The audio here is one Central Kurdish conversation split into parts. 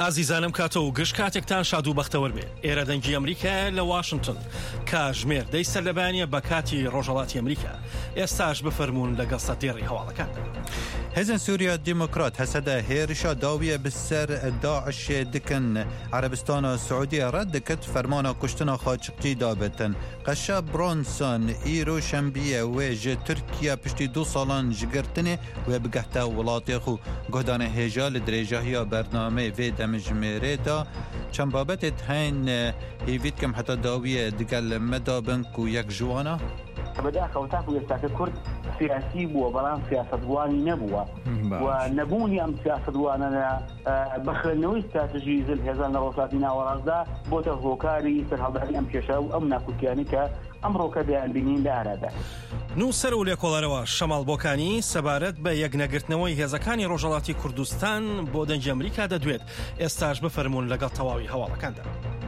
ئازیزانم کاتە و گشت کاتێکتان شاد و بەختەوەر بێ. ئێرە دەنگی ئەمریکا لە واشنگتن کاژمێر دەی سەرلەبانیە بە کاتی ڕۆژهەڵاتی ئەمریکا. ئێستاش بفەرمونون لەگەڵ سەدێڕی هەواڵەکاندا. هێزن سووریا دیموکرات هەسەدە هێرشا داویە بسەر داعش دکن عربستان سعودیە ڕەت دکت فەرمانە کوشتنە خاچقی دابێتن. قەشە برۆنسۆن ئیرۆ شەمبیە وێ ژە تورکیا پشتی 2 ساڵان ژگرتنێ وێ بگەهتە وڵاتی خو گۆدانە هێژا لە درێژاهیا بەرنامەی وێ دەمژمێرێدا چەند بابەتێت هەین هیویت کەم حتا داویە دگەل مەدابن و یەک جوانە بەداخەوە تاکو ئێستاکە کورد سیاسی بووە بەڵام سیاسەتوانی نەبووە و نەبوونی ئەم سیاسەتوانە بەخێنەوەی استراتژی زل هێزان لە ڕۆژهەڵاتی ناوەڕاستدا بۆتە هۆکاری سەرهەڵدانی ئەم کێشە و ئەم ناکوتیانی کە ئەمڕۆکە دەیانبینین لە ئارادا. نووسەر و لێکۆڵەرەوە شەماڵ بۆکانی سەبارەت بە یەکنەگرتنەوەی هێزەکانی ڕۆژهەڵاتی کوردستان بۆ دەنگی ئەمریکا دەدوێت. ئێستاش بفەرمونون لەگەڵ تەواوی هەواڵەکاندا.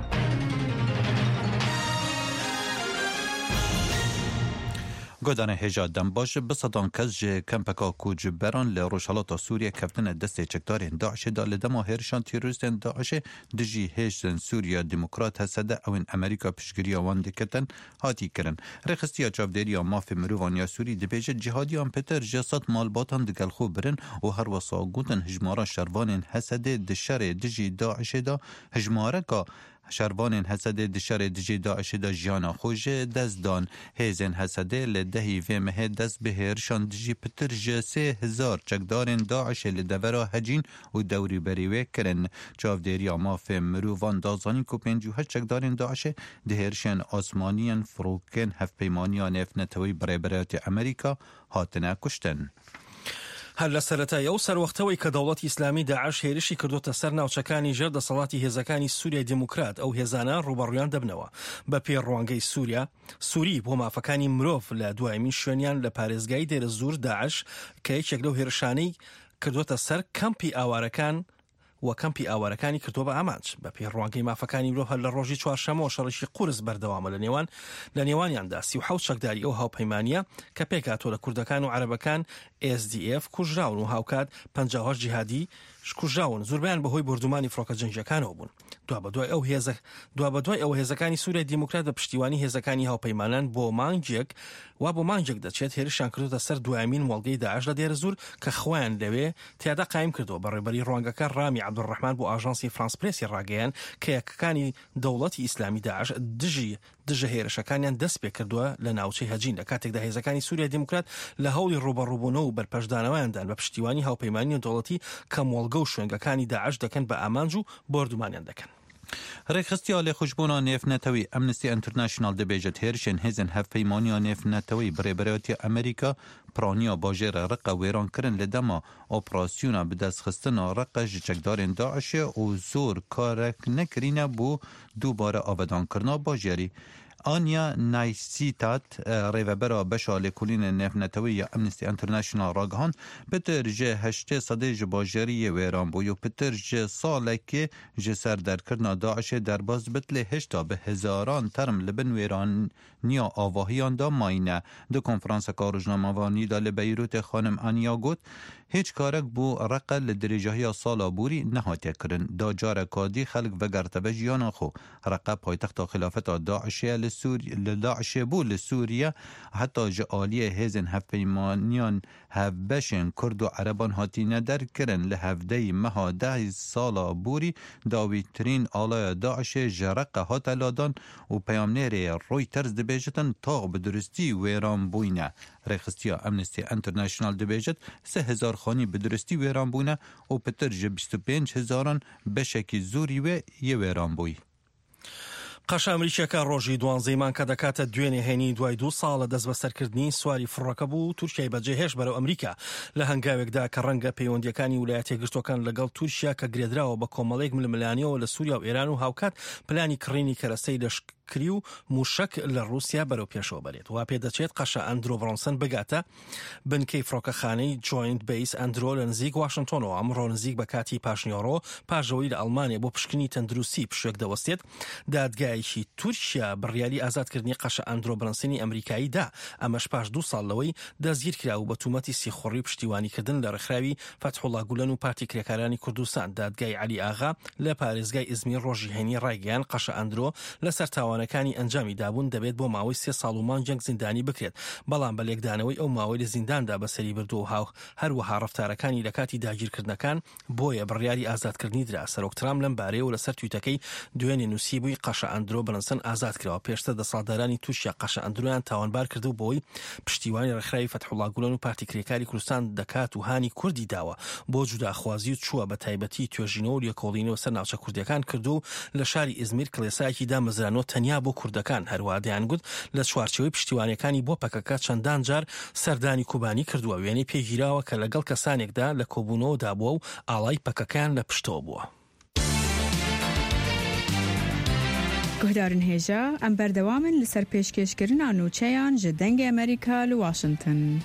گۆدانە هێژا دەمباش بسەدان کەس ji کەمپەکا کوچبەران لە ڕۆژهەڵاتا سووریا کەفتنە دەستێ چەکدارên داعشێدا لە دەما هێرشان تیرۆریستên داعشê dijî hêzên Sûriya Demokrat hesede ew ên Amerîka piştgiriya wan diketin hatî kirin. Rêxistiya çavdêriya mafê mirovan ya Sûrî dibêje cihadiyan pêtir ji sed malbatan digel xwe birin û her wesa gotin hijmara şervanên Hesedê di şerê dijî Daişê da hijmareka شەروانên Hesedê di şerê dijî Daişê da jiyana xwe jê dest dan. Hêzên Hesedê li dehî vê mehê dest bi hêrişan dijî pitir ji 3,000 çekdarên Daişê li devera hecîn û dewrîberî wê kirin. Çavdêriya mafê mirovan da zanîn ku 58 çekdarên Daişê di hêrişên asmaniyên firokên hevpeymaniya nêfnetewî Birêberiyetê Amerîka hatine kuştin. هەر لە سەرەتای ئەو سەروەختەوەی کە دەوڵەتی ئیسلامی داعش هێرشی کردوتە سەر ناوچەکانی ژێردەسەڵاتی هێزەکانی سووریای دیموکرات ئەو هێزانە ڕوبەڕوویان دەبنەوە بە پێڕوانگەی سووری بۆ مافەکانی مرۆڤ لە دوایمین شوێنیان لە پارێزگای دێرە زوور داعش کە یەکێک لەو هێرشانەی کردوتە سەر کەمپی ئاوارەکان و کەمپی ئاوارەکانی کردووە بە ئامانج بە پێڕوانگەی مافەکانی مرۆڤ هەر لە ڕۆژی چوارشەمەوە شەڕێکی قورس بەردەوامە لە نێوانیاندا 37 چەکداری ئەو هاوپەیمانیە کە پێکهاتووە لە کوردەکان و عەرەبەکان SDF کوژراون و هاوکات 58 جیهادی کوژراون زۆربیان بەهۆی بردومانی فڕۆکە جەنگیەکانەوە بوون. دوا بەدوای ئەو هێزەکانی سووریای دیموکرات بە پشتیوانی هێزەکانی هاوپەیمانان بۆ مانگێک دەچێت هێرشیان کردوتە سەر دوایمین وەڵگەی داعش لە دێرە زوور کە خۆیان لەوێ تیادا قایم کردەوە. بەڕێبەری ڕوانگەکە ڕامی عەبدوڕەحمان بۆ ئاژانسی فرانس پرێسی ڕاگەیان کە یەکەکانی دەوڵەتی ئیسلامی داعش دژە هێرشەکانیان دەست پێ کردووە لە ناوچەی هەجین لە کاتێکدا هێزەکانی سووریای دیموکرات لە هەوڵی ڕوبەڕووبوونەوە و بەرپەشدانەوەیاندان بە پشتیوانی هاوپەیمانی دەوڵەتی کە مۆڵگە و شوێنگەکانی داعش دەکەن بە ئامانج و بردومانیان دەکەن. ڕێکخستیا لێخۆشبوونا نێفنەتەوەی ئەمنستی ئینتەرناشنال دەبێژێت هێرشên هێزن هەفپەیمانییا نێفنەتەوەی بەڕێبەرەتی ئەمریکا پرانیا باژێرە ڕقە وێرانکردن لە دەما ئۆپراسیۆنا بدەستخستنا ڕقە ji çekdarên Daişê û zor karek nekirîne bû dubare avedankirina bajarî. Anya Naysitat rêvebera beşa lêkolînên nêfnetewî ya Amnesty International ragihan pitir ji 8 sedê ji bajariyê wêran bû û pitir ji salekê ji ser derkirina Daişê derbas bit lê hêşta bi hezaran term li bin wêraniya avahiyan da mayîne. Di konferanseka rojnamavanî da li Beyrûtê xanim Aniya got هیچ کارک بو رقل لدرجه‌های سالا بوری نهاته کرن دا جارکا دی خلق وگرتبه جیانا خو رقب پایتخت خلافت داعشیه لداعشیه بو لسوریه حتی جعالیه هزن هفپیمانیان هفبشن کرد و عربان هاتی ندر کرن لهفده مها 10 سالا بوری داویترین آلای داعشیه جرق هات لادان و پیامنیر رویترز دبیجتن تاغ بدرستی ویران بوینه. رێخستیا ئەمنستی ئینتەرناشنال دەبێژێت 3,000 خانی bi duristî wêran bûne û pitir ji 25,000 beşekî zûrî wê yê wêran bûyî. قەشە ئەمریکیەکە ڕۆژی دوانزەیمان کە دەکاتە دوێنێ هێنی دوای 2 ساڵە دەست بە سەرکردنی سواری فڕەکە بوو تورکیای بەجێهێش بەرەو ئەمریکا لە هەنگاوێکدا کە ڕەنگە پەیوەندیەکانی ویلایەتە یەکگرتووەکان لەگەڵ تورکیا کە گرێدراوە بە کۆمەڵێک ململانیەوە لە سووریا و ئێران و هاوکات پلانی کڕینی کەرەسەی کری و موشک لە رووسیا بەرەو پێشەوە بەرێت وا پێدەچێت قەشە ئەندرۆ برۆنسن بگاتە بنکەی فڕۆکەخانەی جوینت بیس ئەندرۆ لە نزیک واشنگتۆنەوە ئەمڕۆ نزیک بە کاتی پاشنیۆڕۆ پاژەوەی لە ئەڵمانیا بۆ پشکنی تەندروستی پشوێک دەوەستێت دادگایەکی تورکیا بڕیاری ئازادکردنی قەشە ئەندرۆ برۆنسنی ئەمریکایی دا ئەمەش پاش 2 ساڵ لەوەی دەستگیر کرا و بە تومەتی سیخۆڕی پشتیوانیکردن لە ڕێکخراوی فتحوڵا گولەن و پارتی کرێکارانی کوردستان. دادگای علی ئاغا لە پارێزگای ئیزمیر ڕۆژی هەینی ڕایگەیان قەشە ئەندرۆ لەسەر تاوانەکانی ئەنجامی دابوون دەبێت بۆ ماوەی 3 ساڵ و مانگ زیندانی بکرێت بەڵام بە لێکدانەوەی ئەو ماوەی لە زینداندا بەسەری بردو و هەروەها ڕەفتارەکانی لە کاتی داگیرکردنەکان بۆیە بڕیاری ئازادکردنی درا. سەرۆک ترامپ لەم بارەیەوە لەسەر تویتەکەی دوێنێ نووسیبووی قەشە ئەندرۆ برۆنسن ئازاد کراوە. پێشتر دەسەڵاتدارانی تووشیا قەشە ئەندرۆیان تاوانبار کردو بۆی پشتیوانی ڕێکخراوی فتحوڵا گولەن و پارتی کرێکاری کوردستان دەکات و هانی کوردی داوە بۆ جوداخوازی و چووە بە تایبەتی توێژینەوە و لێکۆڵینەوە سەر ناوچە کوردەکان کردو لە شاری ئیزمیر کڵێسایەکی دامەزرانەوە تەنیا بۆ کوردەکان. هەروە دەیانگوت لە چوارچەوەی پشتیوانیەکانی بۆ پەکەکە چەندان جار سەردانی کوبانی کردووە وێنەی پێگیراوە کە لەگەڵ کەسانێکدا لە کۆبوونەوەدا بووە و ئاڵای پەکەکان لە پشتەوە بووە. گهدارن هێژە ئەم بەردەوامن لەسەر پێشکەشکردنا نووچەیان ji dengê ئەمریکا لە واشنگتن.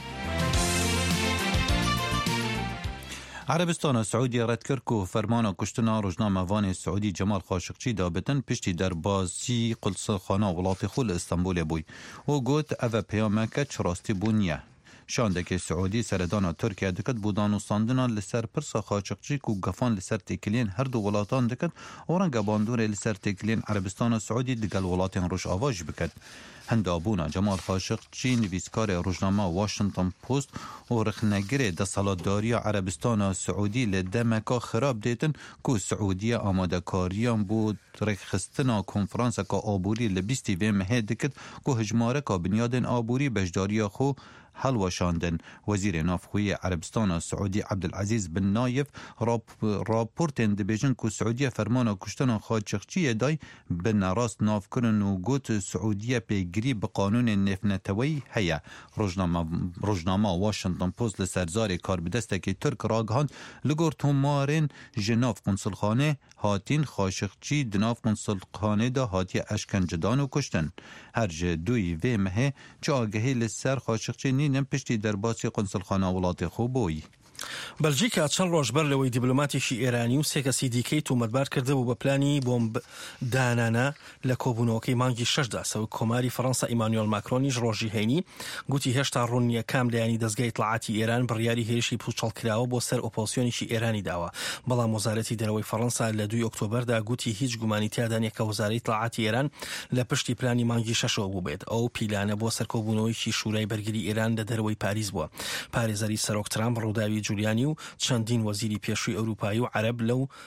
عربستان سعودی رد کرد و فرمان کشتنا روزنامه‌وان سعودی جمال خاشقچی دابتن پشتی در بازی قلصخانه ولات خول استانبول بوی و گوت او پیامک چراستی بونیه شاندک سعودی سردان ترکیه دکت بودان و ساندنا لسر پرسا خاشقچی کو گفان لسر تکلین هر دو ولاتان دکت اورنگ باندور لسر تکلین عربستان سعودی دگل ولاتین روش آواج بکد. هندابونا جمال خاشقچی نویسکار روزنامه واشنگتن پست و رخنگره د سالاداری عربستان سعودی لدمکا خراب دیتن کو سعودی آماده کاریان بود رخصتنا کنفرانس کا آبوری لبیستی و مهد دکت کو هجماره کا بنیادن آبوری بجداری خو هلوشاندن. وزیر نافخوی عربستان سعودی عبدالعزیز بن نایف راپورتن دبیجن کو سعودی فرمان کشتن خاشقچی دای به نراست ناف کرن و گوت سعودی پیگری به قانون نفنتوی هیا. روزنامه واشنگتن پست لسرزار کار بدسته ترک راگهاند لگور تومارن جناف قنصلخانه هاتین خاشقچی دناف قنصلخانه دا هاتی اشکنجدان و کشتن. هر دوی و مه چه آگهی لسر خاشقچی نیم پشتی در باسی قنصلخانه ولات خوبوی. بەلژیکا چەند ڕۆژ بەر لەوەی دیبلۆماتێکی ئێرانی و سێ کەسی دیکەی تومەتبار کردبوو بە پلانی بۆمب دانانە لە کۆبوونەوەکەی مانگی 6دا. سەرۆک کۆماری فەڕەنسا ئیمانوێل ماکرۆنیش ڕۆژی هەینی گوتی هێشتا ڕوون نییە کام لایەنی دەستگای ئیتلاعاتی ئێران بڕیاری هێرشی پوچەڵکراوە بۆ سەر ئۆپۆزیسیۆنێکی ئێرانی داوە. بەڵام وەزارەتی دەرەوەی فەڕەنسا لە 2 ئۆکتۆبەردا گوتی هیچ گومانی تیادا نیە کە وەزارەتی ئیتلاعاتی ئێران لە پشتی پلانی مانگی 6ەوە بوو بێت. ئەو پیلانە بۆ سەر کۆبوونەوەیکی شورای بەرگری ئێران لە دەرەوەی پاریس بووە. پارێزەری سەرۆک ترامپ ڕووداوی جولیانی و چەندین وەزیری پێشووی ئەوروپایی و عەرب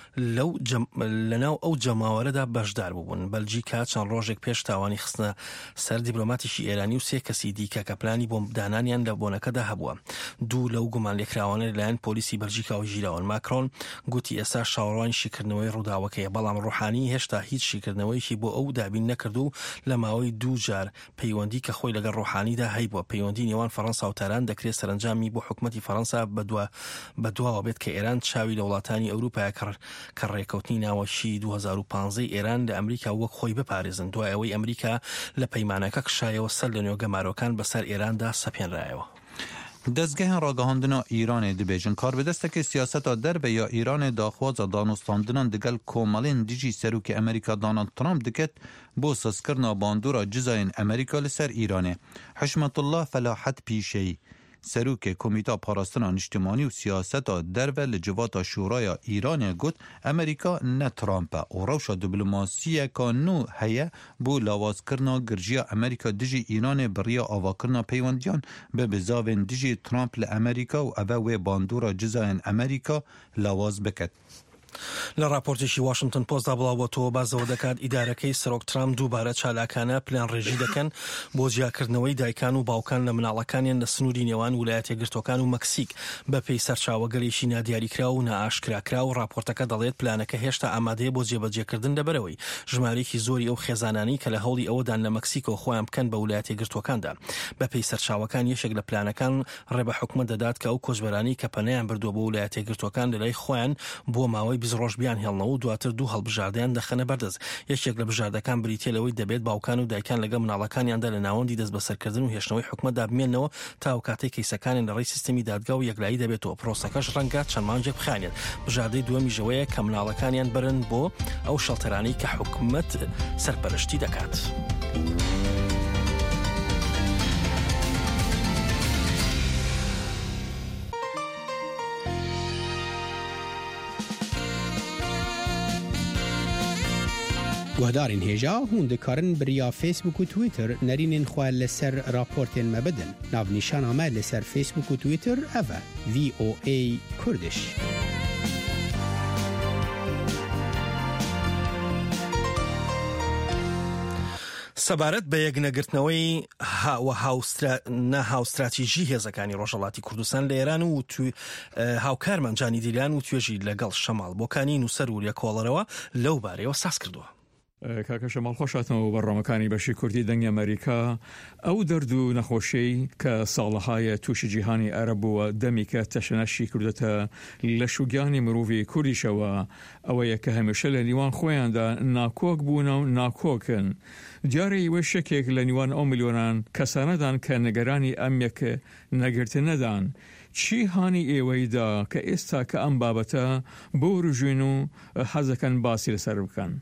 لەناو ئەو جەماوەرەدا بەشدار بوون. بەلژیکا چەند ڕۆژێک پێش تاوانی خستنە سەر دیبلۆماتێکی ئێرانی و سێ کەسی دیکە کە پلانی بۆمبدانانیان لە بۆنەکەدا هەبووە. دوو لەو گومان لێکراوانە لەلایەن پۆلیسی بەلژیکاوە ژیراون. ماکرۆن گوتی ئێستا شاوەڕوانی شیکردنەوەی ڕووداوەکەیە بەڵام ڕوحانی هێشتا هیچ شیکردنەوەیکی بۆ ئەو دابین نەکرد و لە ماوەی 2 جار پەیوەندی کە خۆی لەگەڵ ڕوحانیدا هەیبووە. پەیوەندی نێوان فەڕەنسا و تاران دەکرێت سەرنجامی بۆ حکومەتی فەڕەنسا بەدواوە بێت کە ئێران چاوی لە وڵاتانی ئەوروپا کە ڕێکەوتنی ناوەشی 2015 ئێران لە ئەمریکا وەک خۆی بپارێزن دوای ئەوەی ئەمریکا لە پەیمانەکە کشایەوە سەر لە نوێگەمارۆکان بەسەر ئێراندا سەپێنرایەوە. دەستگەهێن ڕاگەهاندنا ئیرانê dibêjin karbidestekê siyaseta derve ya Îranê daxwaza danûstandinan digel komelên dijî serokê Amerîka Donald Trump diket bo sazkirina bandora cizayên Amerîka li ser Îranê. Hişmetullah Felahet Pîşeyî سروک کمیته پاراستنا اجتماعی و سیاست درو لجوات شورای ایران گوت امریکا نه ترامپ و روش دیپلماسی کانو هيا بو لاواز کرنا گرجیا امریکا دجی ایران بریا آوا کرنا پیوندیان به بزاوین دجی ترامپ لامریکا و اوه باندورا جزاین امریکا لاواز بکد. لە راپۆرتێکی واشنگتن پۆستدا بڵاوەتەوە بازەوە دەکات ئیدارەکەی سەرۆک ترامپ دووبارە چالاکانە پلان ڕێژی دەکەن بۆ جیاکردنەوەی دایکان و باوکان لە مناڵەکانیان لە سنووری نێوان ویلایەتە یەکگرتووەکان و مەکسیک بەپێی سەرچاوەگەرێکی نادیاریکرا و نائاشکراکرا و راپۆرتەکە دەڵێت پلانەکە هێشتا ئامادەیە بۆ جێبەجێکردن لەبەرەوەی ژمارەیەکی زۆری ئەو خێزانانی کە لە هەوڵی ئەوەدان لە مەکسیکۆ خۆیان بکەن بە ویلایەتە یەکگرتووەکاندا. بەپێی سەرچاوەکان یەکێک لە پلانەکان ڕێبە حکومەت دەدات کە ئەو کۆچبەرانی کە پەنایان بردووە بۆ ویلایەتە یەکگرتووەکان لەلای خۆیان بۆ ماوەی بیزڕۆژبیان هێڵنەوە و دواتر 2 هەڵبژاردەیان دەخەنە بەردەست. یەکێک لە بژاردەکان بریتێلەوەی دەبێت باوکان و دایکان لەگە مناڵەکانیاندا لە ناوەندی دەست بەسەرکردن و هێشتنەوەی حکومەتدا بمێنەوە تا ئەو کاتەی کەیسەکانیان لە ڕێی سیستەمی دادگا و یەکلایی دەبێتەوە. پرۆسەکەش ڕەنگە چەند مانجێک بخانێت. بژاردەی دووەمی ژەوەیە کە مناڵەکانیان برن بۆ ئەو شەڵتەرانەی کە حکومەت سەرپەرشتی دەکات. گهدارین هێژا هون دەکارن بریا فیسبوک و تویتر نەرینên xwe li ser raportên me bidin. Navnîşana me li ser Facebook û Twitter ev e VOA Kurdiş. سەبارەت بە یەکنەگرتنەوەی هاوستراتیژی هێزەکانی ڕۆژهەڵاتی کوردستان لە ئێران و هاوکارمان جانی دیلیان و توێژی لەگەڵ شەماڵ بۆکانی نووسەر و لێکۆڵەرەوە لەو بارەیەوە ساز کردووە. کاکە شەماڵ خۆشاتەوە بەڕۆمەکانی بەشی کوردی دەنگی ئەمریکا ئەو دەرد و نەخۆشەی کە ساڵەهایە تووشی جیهانی عەرەبووە دەمی کە تەشەنەشی کردێتە لە شوگانی مرۆڤی کوردیشەوە ئەوەیە کە هەمیشە لە نیوان خۆیاندا ناکۆک بوونە و ناکۆکن. دیارە وە شەکێک لە نیوان ئەو میلیۆنان کەسانەدان کە نەگەرانی ئەمێک نەگرتنەدان. چی هانی ئێوەیدا کە ئێستا کە ئەم بابەتە بۆ ڕژوین و حەزەکەن باسی لەسەر بکەن؟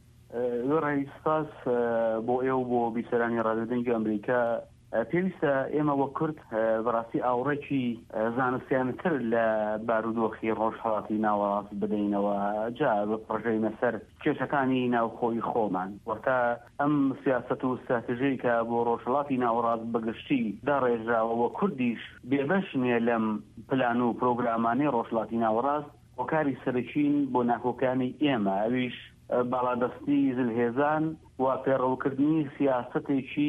ڕێی سپاس بۆ ئێوە بۆ بیسەرانی ڕادیۆدەنگی ئەمریکا. پێویستە ئێمە وە کورد بەڕاستی ئاوڕێکی زانستیانتر لە بارودۆخی ڕۆژهەڵاتی ناوەڕاست بدەینەوە جا بە پڕژەی مەسەر کێشەکانی ناوخۆی خۆمان. وەرتا ئەم سیاسەت و استراتیژیی کە بۆ ڕۆژهەڵاتی ناوەڕاست بەگشتی داڕێژراوە وە کوردیش بێبەش نیە لەم پلان و پرۆگرامانەی ڕۆژهەڵاتی ناوەڕاست وەکاری سەرچین بۆ ناکۆکانی ئێمە ئەویش باڵادەستی زلهێزان و پێڕەوکردنی سیاسەتێکی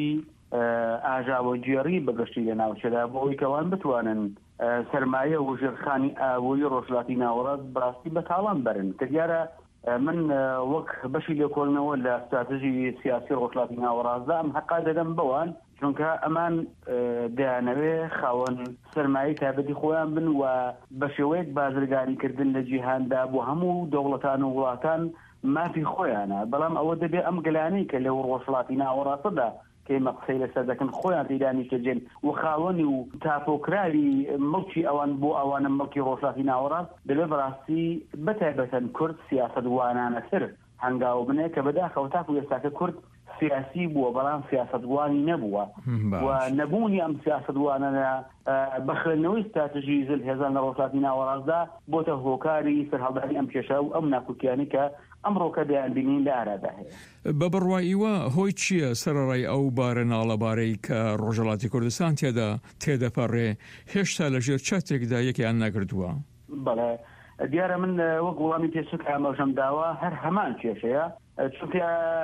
ئاژاوەگێڕی بەگشتی لە ناوچەدا بۆ ئەوەی کەوان بتوانن سەرمایە و ژێرخانی ئاوەی ڕۆژهەڵاتی ناوەڕاست بەڕاستی بەتاڵان بەرن. کە دیارە من وەک بەشی لێکۆڵنەوە لە استراتیژی سیاسی ڕۆژهەڵاتی ناوەڕاستدا ئەم حەقا دەدەم بەوان چونکە ئەمان دەیانەوێ خاوەن سەرمایەی تایبەتی خۆیان بن و بە شێوەیەک بازرگانیکردن لە جیهاندا بۆ هەموو دەوڵەتان و وڵاتان مافی خۆیانە. بەڵام ئەوە دەبێت ئەم گەلانەی کە لەو ڕۆژهەڵاتی ناوەڕاستەدا کە ئێمە قسەی لەسەر دەکەن خۆیان تێدانی کەجێن و خاوەنی و تاپۆکراوی مڵکی ئەوان بۆ ئەوانە مڵکی ڕۆژهەڵاتی ناوەڕاست دەبێت بەڕاستی بەتایبەتەن کورد سیاسەتوانانەتر هەنگاو بنێ کە بەداخەوە تاکو ئێستاکە کورد سیاسی بووە بەڵام سیاسەتوانی نەبووە و نەبوونی ئەم سیاسەتوانە بەخێنەوەی استراتیژی زلهێزان لە ڕۆژهەڵاتی ناوەڕاستدا بۆتە هۆکاری سەرهەڵدانی ئەم کێشە و ئەم ناکوکیانی کە ئەمڕۆکە دەیانبینین لە ئارادا هەیە. بە بڕواییوە هۆی چییە سەرڕای ئەو بارە ناڵەبارەی کە ڕۆژهەڵاتی کوردستان تێدەپەڕێ هێشتا لە ژێر چاتێکدا یەکیان نەکردووە؟ بەڵێ دیارە من وەک وەڵامی پێشتر ئاماژەم داوە هەر هەمان کێشەیە چونکە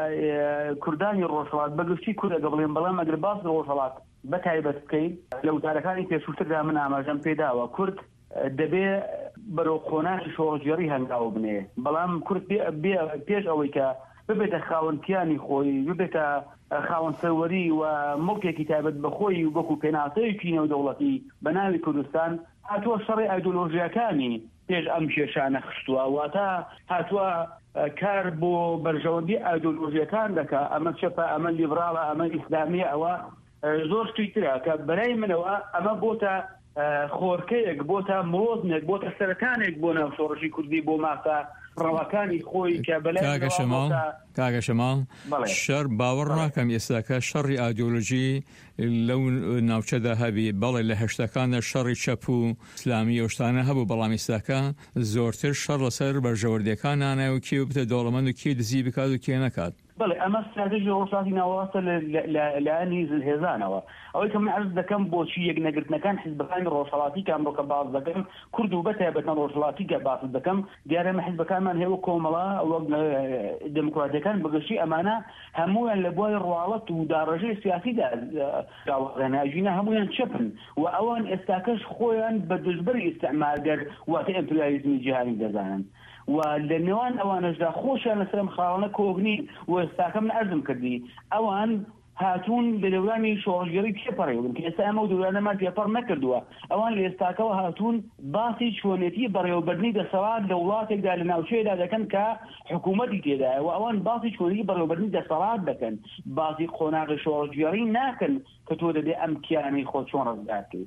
کوردانی ڕۆژهەڵات بەگشتی کورد ئەگە بڵێن بەڵام ئەگەر باس ڕۆژهەڵات بەتایبەت بکەین لە وتارەکانی پێشووتردا من ئاماژەم پێداوە کورد دەبێ بەرەو خۆناشی شۆڕژێڕی هەنگاو بنێ بەڵام کورد پێش ئەوەی کە ببێتە خاوەنکیانی خۆی ببێتە خاوەن سەروەری و مڵکێکی تایبەت بەخۆی و بەکو پێناسەیەکی نێودەوڵەتی بە ناوی کوردستان هاتووە شەڕی ئایدۆلۆژیەکانی پێش ئەم کێشانە خشتووە واتە هاتووە کار بۆ بەرژەوەندی ئایدۆلۆژیەکان دەکا ئەمە چەپە ئەمە لیبراڵە ئەمە ئیسلامیە ئەوە زۆر شتی ترە کە بەلای منەوە ئەمە بۆتە خۆرکەیەک بۆتە مرۆزنێک بۆتە سەرەتانێک بۆ ناو شۆڕشی کوردی بۆ مافە ڕەوەکانی خۆی کە بەلای کاگە شەماڵ شەر باوەڕ ناکەم ئێستاکە شەڕی ئایدۆلۆژی لەو ناوچەدا هەبی بەڵێ لە هەشتەکانە شەڕی چەپ و ئیسلامی ئەوشتانە هەبوو بەڵام ئێستاکە زۆرتر شەڕ لەسەر بەرژەوەردیەکانانە و کێ بتە دەوڵەمەند و کێ دزی بکات و کێ نەکات. بەڵێ ئەمە استراتیژی ڕۆژهەڵاتی ناوەڕاستە لایەنی زلهێزانەوە ئەوەی کە من عەرز دەکەم بۆچی یەکنەگرتنەکان حیزبەکانی ڕۆژهەڵاتی کە ئەمڕۆکە باز دەکەم کورد و بەتایبەتەن ڕۆژهەڵاتی کە باز دەکەم دیارە ئێمە حیزبەکانمان هەیە کۆمەڵە وەک دموکراتیەکان بەگشتی ئەمانە هەمویان لە بۆی ڕواڵەت و داڕێژەی سیاسیدا داواغێناژینە هەمویان چەپن و ئەوان ئێستاکەش خۆیان بە دژبەری ئیستعمارگەر واتە ئیمپریالیزمی جیهانی دەزانن و لە نێوان ئەوانەشدا خۆشیان لەسەر ئەم خاڵانە کۆبنی و ئێستاکە من عەرزم کردی ئەوان هاتوون لە دەورانی شۆڕژگەری پێپەڕێون کە ئێستا ئەمە دەورانەمان پێپەڕ نەکردووە ئەوان لە ئێستاکەوە هاتوون باسی چۆنێتی بەڕێوەبردنی دەسەڵات لە وڵاتێکدا لە ناوچەیەدا دەکەن کە حکوومەتی تێدایە و ئەوان باسی چۆنێتی بەڕێوەبردنی دەسەڵات دەکەن باسی خۆناغی شۆڕژگەری ناکەن کە تۆ دەبێ ئەم کیانەی خۆ چۆن ڕزگارکەیت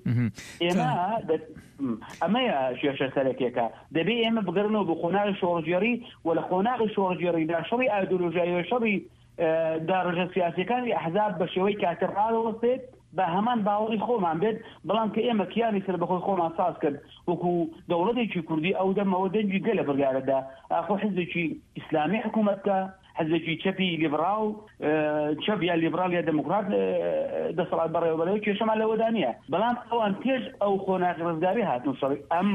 ئەمەیە شێشە سەرەکێکە دەبێ ئێمە بگەڕنەوە بە خۆناغی شۆڕژگەری و لە خۆناغی شۆڕژگەریدا شەڕی ئایدۆلۆژیایی و شەڕی داڕژە سیاسیەکانی ئەحزاب بە شێوەی کاتر ڕاوەستێت بە هەمان باوەڕی خۆمان بێت بەڵام کە ئێمە کیانی سەر بەخۆی خۆمان ساز کرد وەکو دەوڵەتێکی کوردی ئەو دەمەوە دەنجی گەلە بڕیارەدا ئاخۆ حیزبێکی ئیسلامی حکوومەتکە حزبێکی چەپی لیبراڵ چەپ یا لیبراڵ یا دموکرات دەسەڵات بەڕێوەبەرەوەی کێشەمان لەوەدا نییە بەڵام ئەوان پێش ئەو خۆناغی ڕزگاری هاتن شەڕی ئەم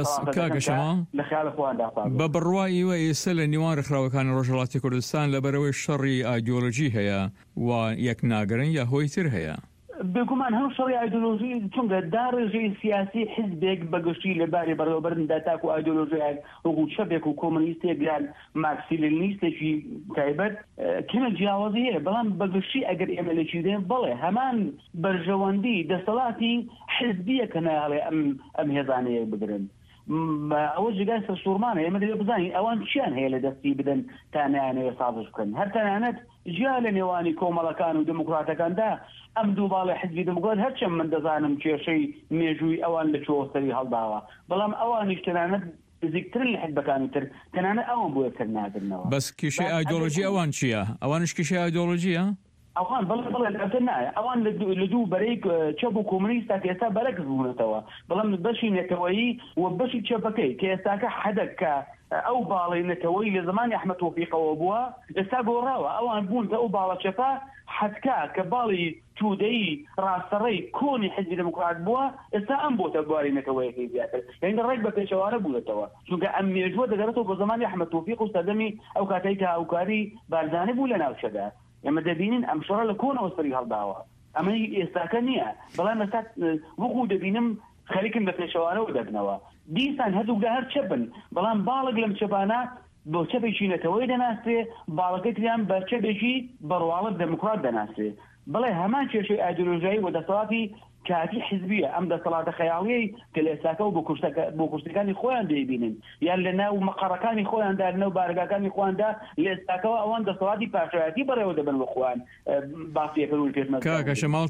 لە خیاڵە خۆیاندا بە بڕوای وە ئێستا لە نیوان ڕێکخراوەکانی ڕۆژهەڵاتی کوردستان لەبەرەوەی شەڕی ئایدۆلۆژی هەیە و یەک ناگەرن یا هۆی تر هەیە بێگومان هەم شەڕی ئایدۆلۆژی چونکە داڕێژەی سیاسی حیزبێک بەگشتی لەبارەی بەڕێوەبەرندا تاکو ئایدۆلۆژیایەک وەکو چەپێک و کۆمۆنیستێک یان مارکسی لێنینیستێکی تایبەت کەمە جیاوازی هەیە بەڵام بەگشتی ئەگەر ئێمە لێکی دێن بەڵێ هەمان بەرژەوەندی دەسەڵاتی حیزبیە کە ناڵێ ئەم هێزانەیە بگرن ئەوە جگای سەرسوورمانە ئێمە دەبێ بزانین ئەوان چیان هەیە لە دەستی بدەن تا نایانەوێ سازش بکەن هەر تەنانەت جیا لە نێوانی کۆمەڵەکان و دموکراتەکاندا ئەم دوو باڵی حزبی دموکرات هەرچەند من دەزانم کێشەی مێژووی ئەوان لە چۆسەری هەڵداوە بەڵام ئەوانیش تەنانەت نزیکترن لە حزبەکانی تر تەنانەت ئەوان بۆ یەکتر ناگرنەوە بەس کێشەی ئایدۆلۆژی ئەوان چییە؟ ئەوانش کێشەی ئایدۆلۆژیە؟ ئەوان بەڵێ لەتر نایە ئەوان لە دوو بەرەی چەپ و کۆمۆنیستا کە ئێستا بەرەکس بوونەتەوە بەڵام بەشی نەتەوەیی و بەشی چەپەکەی کە ئێستاکە حەدەک کە ئەو باڵی نەتەوەی لە زمانی ئەحمەد تۆفیقەوە بووە ئێستا گۆڕاوە ئەوان بوون کە ئەو باڵە چەپە حەدکا کە باڵی توودەیی ڕاستەڕەی کۆنی حزبی دموکرات بووە ئێستا ئەم بۆتە بواری نەتەوەیەکەی زیاتر یعنی ڕێک بە پێشەوارە بووێتەوە چونکە ئەم مێژووە دەگەڕێتەوە بۆ زمانی ئەحمەد تۆفیق و سەردەمی ئەو کاتەی کە هاوکاری بارزانە بوو لە ناوچەدا ئێمە دەبینین ئەم شەڕە لە کۆنەوە سەری هەڵداوە ئەمە ئێستاکە نییە بەڵام ئێستا وەکو دەبینم خەریکن بە پێشەوارەوە دەبنەوە دیسان هەردووکدا هەر چەپن بەڵام باڵک لەم چەپانە بۆ چەپێکی نەتەوەی دەناسێ باڵەکەی تریان بە چەپێکی بەڕواڵەت دموکرات دەناسێ بڵێ هەمان کێشەی ئایدۆلۆژیایی و دەسەڵاتی کاتی حزبیە ئەم دەسەڵاتە خەیاڵیەی کە لە ئێستاکە و بۆ کوشتەکانی خۆیان دەیبینن یان لە ناو مەقەڕەکانی خۆیاندا لە ناو بارگاکانی خۆیاندا لە ئێستاکەوە ئەوان دەسەڵاتی پاشایەتی بەڕێوە دەبن بە خۆیان باسیەکەن پێشمە کاکە شەماڵ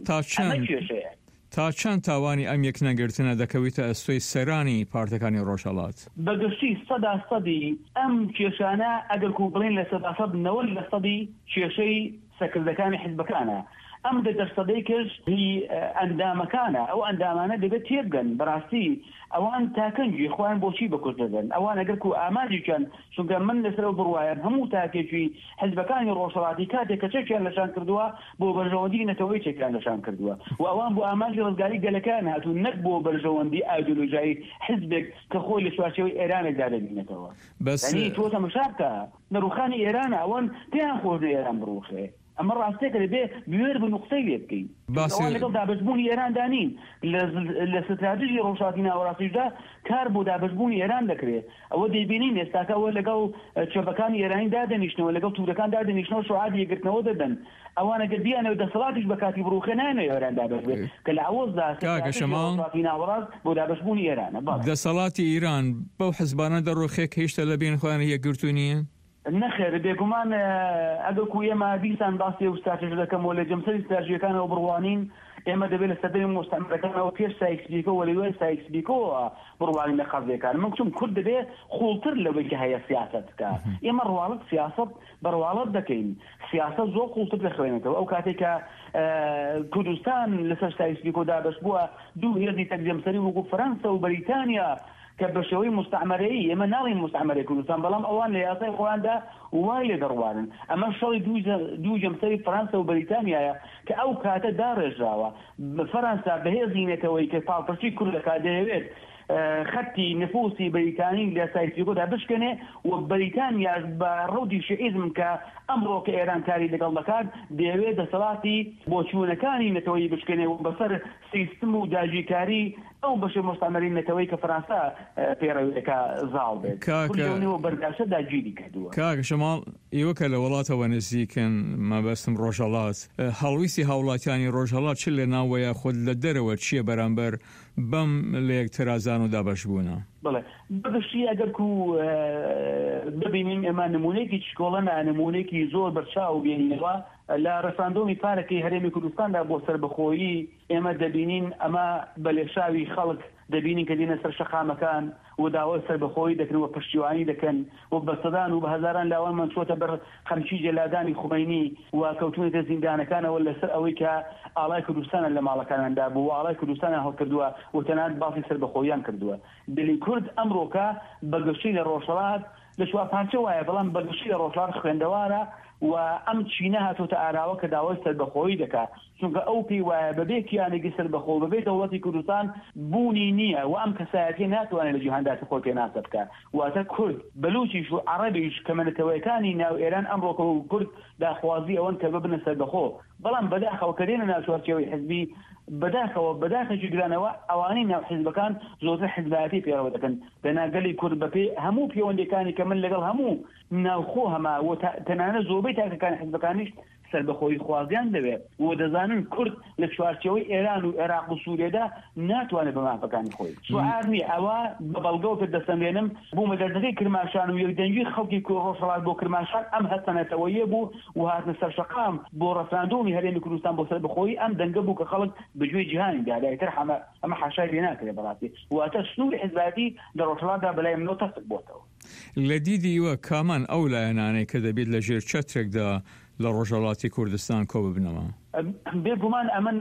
تا چەند تاوانی ئەم یەک نەگرتنە دەکەوێتە ئەستۆی سەرانی پارتەکانی ڕۆژهەڵات بەگشتی سەدی ئەم کێشانە ئەگەر کو بڵێن لە 90% کێشەی سەرکردەکانی حزبەکانە ئەم دەرسەدەی کەش هی ئەندامەکانە ئەو ئەندامانە دەبێت تێبگەن بەڕاستی ئەوان تاکەنجی خۆیان بۆچی بەکوژ دەدەن ئەوان ئەگەر کو ئاماجیکەن چونکە من لەسەر بڕواایەن هەموو تاکێکی حزبەکانی ڕۆژهەڵاتی کاتێک کە چێکیان لەشان کردووە بۆ بەرژەوەندی نەتەوەی چێکیان لەشان کردووە و ئەوان بۆ ئاماژی ڕزگاری گەلەکان هاتوو نەک بۆ بەرژەوەندی ئایدۆلۆژیایی حزبێک کە خۆی لە چوارچێوەی ئێرانێکدا دەبینێتەوە یعنی تۆ تەماشا بکە نەڕوخانی ئێرانە ئەوان پێیان خۆش لە ئێران بڕوخێ ئەمە ڕاستێکە دەبێ بوێر بە نوقسەی لێ بکەین ئەوان لەگەڵ دابەشبوونی ئێران دانین لە ستراتژی ڕۆژهەڵاتی ناوەڕاستیشدا کار بۆ دابەشبوونی ئێران دەکرێت ئەوە دەیبینین ئێستاکە ئەوە لەگەڵ چەپەکانی ئێرانی دادەنیشتنەوە لەگەڵ توورەکان دادەنیشتنەوە شعاری یەکگرتنەوە دەدەن ئەوانە گەر بیانەوە دەسەڵاتیش بە کاتی بڕوخێ نایەنەوە ئێران دابەشبێت کە لە ئەوەزدا ڕۆژهەڵاتی ناوەڕاست بۆ دابەشبوونی ئێرانە دەسەڵاتی ئیران بەو حزبانە دەڕۆخێک هێشتا لە بین خۆیان یەکگرتو نییە نەخێر بێگومان ئەگەر کو ئێمە دیسان باسی و استراتژی دەکەمەوە لە جەمسەری استراتژیەکانەوە بڕوانین ئێمە دەبێت لە سەردەمی مستەمرەکانەوە پێش سایکسبیکەوە لە دوای سایکسبیکەوە بڕوانین لە خەڵکەکان من چون کورد دەبێت خوڵتر لەوەی کە هەیە سیاست بکە ئێمە ڕواڵەت سیاست بەڕواڵەت دەکەین سیاست زۆر خوڵتر دەخوێنێتەوە ئەو کاتێک کە کوردستان لەسەر سایکسبیکۆ دابەش بووە دوو هێزی تەک جەمسەری وەکو فەرەنسا و بەریتانیا کە بە شێوەی مستعمەرەیی ئێمە ناڵین مستعمەرەی کوردستان بەڵام ئەوان لە یاسای خۆیاندا وای لێ دەڕوانن ئەمە شەڕی دوو جەمسەری فەرەنسا و بەریتانیایە کە ئەو کاتە داڕێژراوە فەرەنسا بەهێزی نێتەوەی کە پاڵپەرچی کوردەکە دەیەوێت خەتی نفوسی بەریتانی لە سایکسبیکۆدا بشکێنێ و بەریتانیاش بە ڕەودی شیعیزم کە ئەمڕۆ کە ئێران کاری لەگەڵ دەکات دەیەوێت دەسەڵاتی بۆچوونەکانی نەتەوەی بشکێنێ و بەسەر سیستم و داژیکاری ئەو بەشی مستعمەری نەتەوەی کە فەرەنسا پێڕەویەکە زاڵ بێت بەرداشەدا گیری کردووە. کاکە شەماڵ ئێوە کە لە وڵاتەوە نزیکن مەبەستم ڕۆژهەڵات هەڵویستی هاوڵاتیانی ڕۆژهەڵات چ لە ناوەیە خۆت لە دەرەوە چییە بەرامبەر بەم لە یەکترازان و دابەش بوونە؟ بڵێ بەگشتی ئەگەر و ببینین ئێمە نمونەیەکی چکۆڵەنە نمونەیەکی زۆر بەرچاو بێنینەوە لە ڕەساندۆمی پارەکەی هەرێمی کوردستاندا بۆ سەربەخۆیی ئێمە دەبینین ئەمە بە لێشاوی خەڵک دەبینین کە دینە سەر شەقامەکان و داوای سەربەخۆیی دەکەن و پشتیوانی دەکەن و بە سەدان و بە هەزاران لاوانمان چۆتە بەر خەمچی جەلادانی خومەینی و کەوتونێتە زیندانەکانەوە لەسەر ئەوەی کە ئاڵای کوردستانە لە ماڵەکاناندا بوو و ئاڵای کوردستانە هەڵکردووە و تەنانەت باسی سەربەخۆییان کردووە. دلی کورد ئەمڕۆکە بەگشتی لە ڕۆژهەڵات لە چوار پارچە وایە بەڵام بەگشتی لە ڕۆژهەڵات خوێندەوارە و ئەم چینە هاتوتە ئاراوە کە داوای سەربەخۆیی دەکات چونکە ئەو پێی وایە بەبێ کیانێکی سەربەخۆ بەبێ دەوڵەتی کوردستان بوونی نییە و ئەم کەسایەتی ناتوانێت لە جیهاندا خۆی پێناسە بکات. واتە کورد بەلوچیش و عەرەبیش کە مەنەتەوەیەکانی ناو ئێران ئەمڕۆکە و کورد داخوازی ئەوەن کە ببنە سەربەخۆ بەڵام بەداخەوە کە دێنە ناو چوارچێوەی حزبی بەداخەکی گرانەوە ئەوانەی ناو حیزبەکان زۆرتر حیزبایەتی پێڕەوە دەکەن بەناگەلی کورد بەپێ هەموو پەیوەندیەکانی کە من لەگەڵ هەموو ناوخۆ هەما و تەنانەت زۆربەی تاکەکانی حیزبەکانیش سەربەخۆیی خوازیان دەوێت و دەزانن کورد لە چوارچەوەی ئێران و عێراق و سوورێدا ناتوانێت بە مافەکانی خۆی سوعار نیە ئەوە بە بەڵگە و پێدەسەندێنم بوومە دەردەکەی کرماشان و یەکدەنگی خەڵکی ڕۆژهەڵات بۆ کرماشان ئەم هەستەنەتەوەیە بوو و هاتنە سەر شەقام بۆ ڕەساندۆمی هەرێمی کوردستان بۆ سەربەخۆیی ئەم دەنگە بوو کە خەڵک بەگوێی جیهانیدا لایتر ئەمە حاشای لێ ناکرێت بەڕاستی واتە سنووری حیزبایەتی لە ڕۆژهەڵاتدا بەلای منەوە تەسک بۆتەوە. لە دیدیوە کامان ئەو لایەنانەی کە دەبێت لە ژێر چەترێکدا لە ڕۆژهەڵاتی کوردستان کۆ ببنەوە؟ بێگومان ئەمن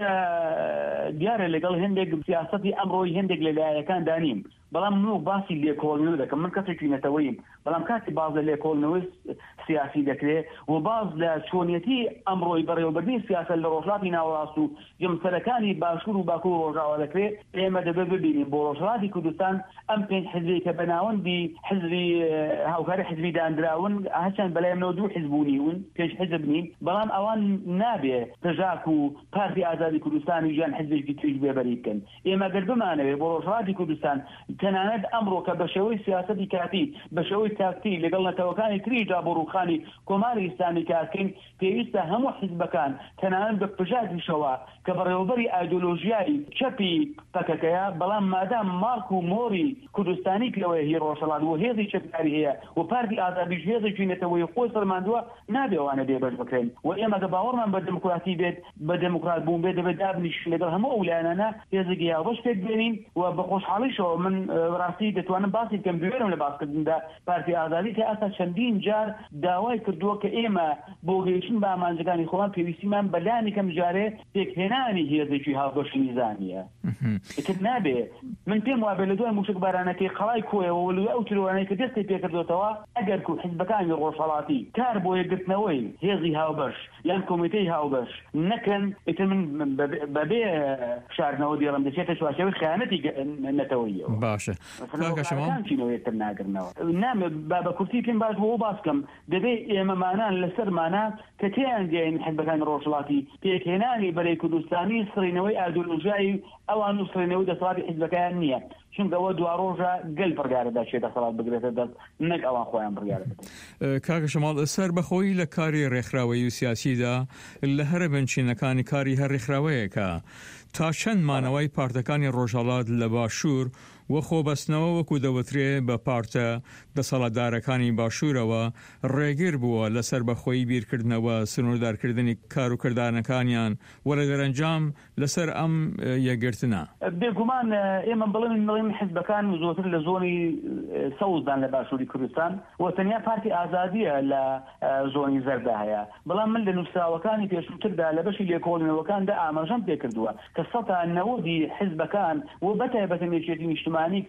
دیارە لەگەڵ هەندێک سیاسەتی ئەمڕۆی هەندێک لەلایەکان دانیم بەڵام من باسی لێکۆڵنەوە دەکەم من کەسێکی نەتەوەیم بەڵام کاتی باز لە لێکۆڵنەوەی سیاسی دەکرێت و باز لە چۆنیەتی ئەمڕۆی بەڕێوەبردنی سیاسەت لە ڕۆژهەڵاتی ناوەڕاست و جەمسەرەکانی باشوور و باکوور ڕۆژاوا دەکرێت ئێمە دەبێت ببینین بۆ ڕۆژهەڵاتی کوردستان ئەم پێنج حزبی کە بەناوەندی حزبی هاوکاری حزبی دانراون هەرچەند بەلایەنەوە دوو حزب بوونیون پێنج حزب نین بەڵام ئەوان نابێ تەژاک و پارتی ئازادی کوردستانی ژیان حزبێکی توش بێبەری بکەن. ئێمە گەر بمانەوێت بۆ ڕۆژهەڵاتی کوردستان تەنانەت ئەمڕۆ کە بە شێوەی سیاسەتی کاتی بە شێوەی تاکتی لەگەڵ نەتەوەکانی تریدا بۆ ڕووخانی کۆماری ئیسلامی کارکەین پێویستە هەموو حزبەکان تەنانەت بە پژاتیشەوە کە بەڕێوەبەری ئایدۆلۆژیای چەپی پەکەکەیە بەڵام مادام مارک و مۆری کوردستانی پێوەیە هی ڕۆژهەڵات و هێزی چەپکاری هەیە و پارتی ئازادیش هێزێکی نەتەوەی خۆی سەرماندووە نابێوانە بێبەش بکرێن و ئێمە کە باوەڕمان بە دموکراتی بێت بە دموکرات بوون بێت دەبێت دابنیش لەگەڵ هەموو ئەو لایەنانە هێزێکی یاوەش پێک بێنین و بە خۆشحاڵیشەوە من ڕاستی دەتوانم باسی بکەم دوێرم لە باسکردندا پارتی ئازادی تا ئاستا چەندین جار داوای کردووە کە ئێمە بۆ گەیشتن بە ئامانجەکانی خۆمان پێویستیمان بەلانی کەم جارێ پێکهێنانی هێزێکی هاوبەشی میزانیە ئیتر نابێ من پێم وابێ لە دوای موشک بارانەکەی قەڵای کۆیەوە و لە ئەو ترۆوانەی کە دەستی پێکردوێتەوە ئەگەر کو حیزبەکانی ڕۆژهەڵاتی کار بۆ یەکگرتنەوەی هێزی هاوبەش یان کۆمیتەی هاوبەش نەکەن ئیتر من بەبێ شاردنەوە دیڵم دەچێتە چوارچێوەی خیانەتی نەتەوەییەوە. باشە کاکە شەماڵ چینەوەیەتر ناگرنەوە نامێ بە کورتی پێم باش بۆ باسکەم دەبێت ئێمەمانان لەسەرمانە کە تێیان دێن حیزبەکانی ڕۆژهەڵاتی پێکهێنانی بەرەی کوردستانی سڕینەوەی ئایدۆلۆژیای ئەوان و سڕینەوەی دەسەڵاتی حیزبەکەیان نییە چونکەوە دوا ڕۆژە گەل پڕگارەدا چێتە سەڵات بگرێتە دەست نەک ئەوان خۆیان بڕیارە کاکە شەماڵ سەربەخۆیی لە کاری ڕێکخراوەیی و سیاسیدا لە هەرە بنچینەکانی کاری هەر ڕێکخراوەیەکە تا چەند مانەوەی پارتەکانی ڕۆژهەڵات لە باشوور وە خۆبەستنەوە وەکو دەوترێ بە پارتە دەسەڵاتدارەکانی باشوورەوە ڕێگر بووە لە سەربەخۆیی بیرکردنەوە سنووردارکردنی کار و کردانەکانیان وە لە دەرەنجام لەسەر ئەم یەکگرتنە. بێگومان ئێمە بڵێن حیزبەکان زۆرتر لە زۆنی سەوزدان لە باشووری کوردستان و تەنیا پارتی ئازادیە لە زۆنی زەردا هەیە بەڵام من لە نووسراوەکانی پێشووتردا لە بەشی لێکۆڵینەوەکاندا ئاماژەم پێکردووە کە سەتا نەوەدی حیزبەکان و بەتایبەتە مێژێتی نیشتمانی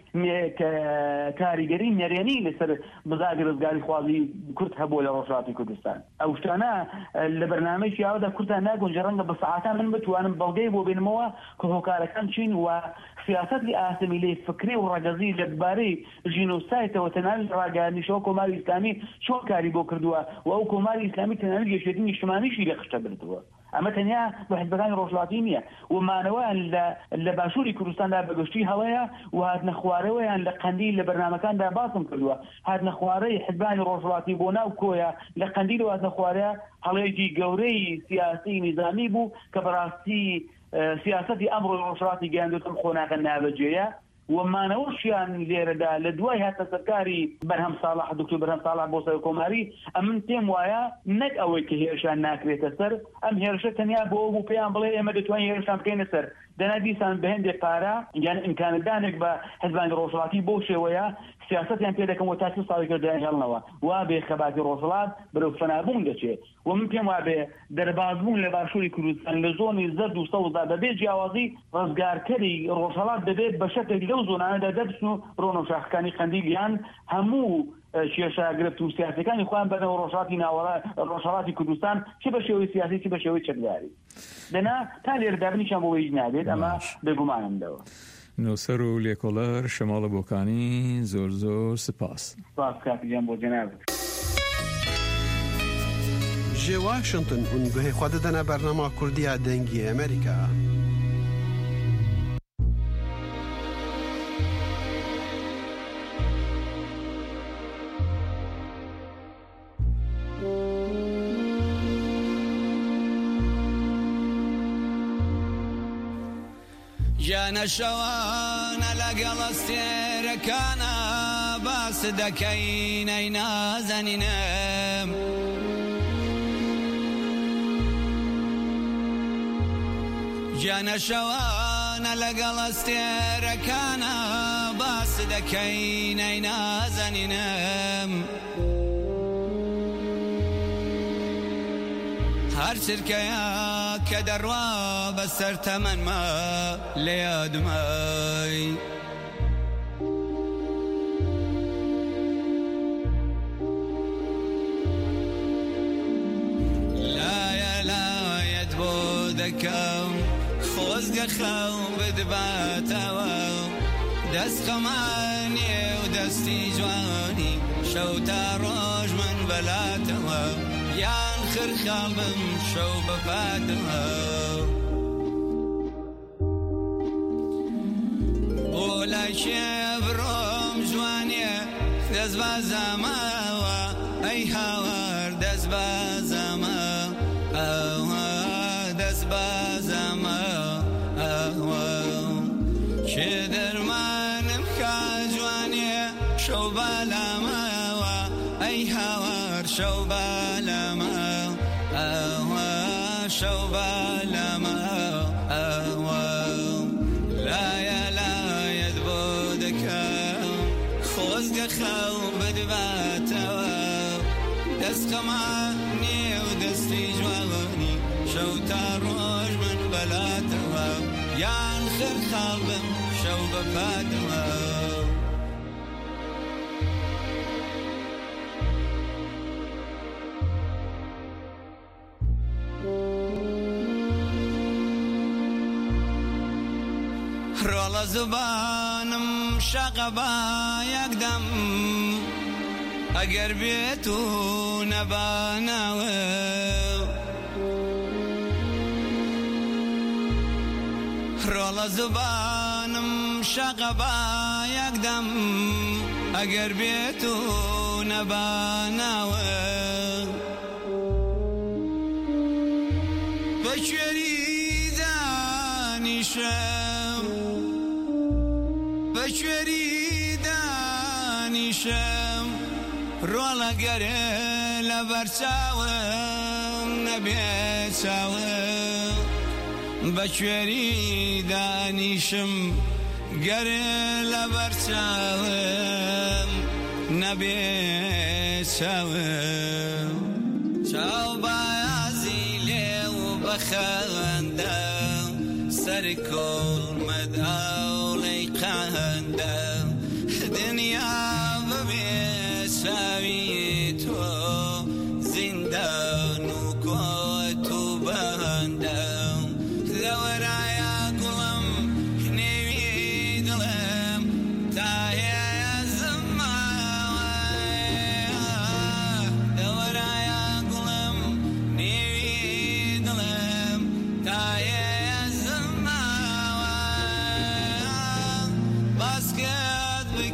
کاریگەری نەرێنی لەسەر بزاگی ڕزگاری خوازی کورد هەبووە لە ڕۆژهەڵاتی کوردستان ئەو شتانە لە بەرنامەیەکی ئەوەدا کوردان ناگونجە ڕەنگە بە سەعاتان من بتوانم بەڵگەی بۆ بێنمەوە کە هۆکارەکان چین و سیاسەتی ئاسمیلەی فکری و ڕەگەزی لەبارەی ژینۆسایتەوە تەنانەت ڕاگەیاندنیشەوە کۆماری ئیسلامی چۆن کاری بۆ کردووە و ئەو کۆماری ئیسلامی تەنانەت گەشتێتی نیشتمانیشی لە خشتە بردووە ئەمە تەنیا بە حیزبەکانی ڕۆژهەڵاتی نییە ومانەوەیان لە باشووری کوردستاندا بەگشتی هەڵەیە و هاتنە خوارەوەیان لە قەندیل لە بەرنامەکاندا باسم کردووە هاتنە خوارەی حیزبانی ڕۆژهەڵاتی بۆ ناو کۆیە لە قەندیل و هاتنە خوارەیە هەڵەیەکی گەورەی سیاسی نظامی بوو کە بەڕاستی سیاسەتی ئەمڕۆی ڕۆژهەڵاتی گەیاندوتم خۆناکە نابەجێیە ومانەوەشیان لێرەدا لە دوای هاتە سەرکاری بەرهەم ساڵح دکتۆر بەرهەم ساڵح بۆ سەر کۆماری ئەمن پێم وایە نەک ئەوەی کە هێرشان ناکرێتە سەر ئەم هێرشە تەنیا بۆ بوو پێیان بڵێ ئێمە دەتوانین هێرشان بکەینە سەر دەنا دیسان بە هێندێک پارە یان ئیمکانەدانێک بە حیزبانی ڕۆژهەڵاتی بۆ شێوەیە سیاسەتیان پێ دەکەم و تا 30 ساڵی کردیان هێڵنەوە وا بێ خەباتی ڕۆژهەڵات بەرەو فەنابوون دەچێت و من پێم وابێ دەربازبوون لە باشووری کوردستان لە زۆنی زەرد و سەوزدا بەبێ جیاوازی ڕزگارکەری ڕۆژهەڵات دەبێت بە شەکێک لەو زۆنانەدا دەبچن و ڕۆنە شاخەکانی قەندیلیان هەموو کێشاگرفت و سیاسەکانی خۆیان بەنەوە ڕۆژهەڵاتی ناوەڕا ڕۆژهەڵاتی کوردستان چ بە شێوەی سیاسی چ بە شێوەی چەکداری دەنا تا لێرەدابنیشان بۆ وەی نابێت ئەمە بێگومانمدەوە نووسەر و لێکۆڵەر شەماڵە بۆکانی زۆر زۆر سپاس کاتیان بۆ جەناب ji Washington hûn guhê xwe didine bernama Kurdiya dengî Amerîka. جانە شەوانە لەگەڵ ئەستێرەکانە باس دەکەین ئەی نازەنینم جانە شەوانە لەگەڵ ئەستێرەکانە باس دەکەین ئەی نازەنینم هەر چرکەیە کە دەڕوا بەسەر تەمەنمە لێ یادمەی لایە لایەت بۆ دەکەم خۆزگە خەو بدباتەوە دەست خەمانێ و دەستی جوانی شەو تا ڕۆژ من بەلاتەوە یان خرخاڵم شەو بەپاتەوە بۆ لای کێ بڕۆم جوانێ دەست بازەماوە ئەی هاوار دەست بازەمە ئەوە دەست بازەمە ئەوە کێ دەرمانم کا جوانێ شەو بالامەوە ئەی هاوار شەو بالەمە ئەوە شەو بالەمە ئەوە لایە لایەت بۆ دەکەم خۆزگە خەو بدباتەوە دەست خەمانێ و دەستی جوانی شەو تا ڕۆژ من بەلاتەوە یان خرخاڵ بم شەو بەپاتەوە ڕۆڵە زوبانم شەقەبا یەکدەم ئەگەر بێت و نەباناوە ڕۆڵە زوبانم شەقەبا یەکدەم ئەگەر بێت و نەباناوە بەکوێری دانیشم بەکوێری دانیشم ڕۆڵە گەرێ لە بەرچاوم نەبێت چاوم بەکوێری دانیشم گەرێ لە بەرچاوم نەبێت چاوم چاو بایازی لێ و بەخەندە سەری کۆڵمەد ئاوڵەی قەندە دنیا ببێ چاوی تۆ زیندان و کۆت و بەندە لەوەرایە گوڵم نێوی دڵم تا هەیە زماوە لەوەرایە گوڵم نێوی دڵم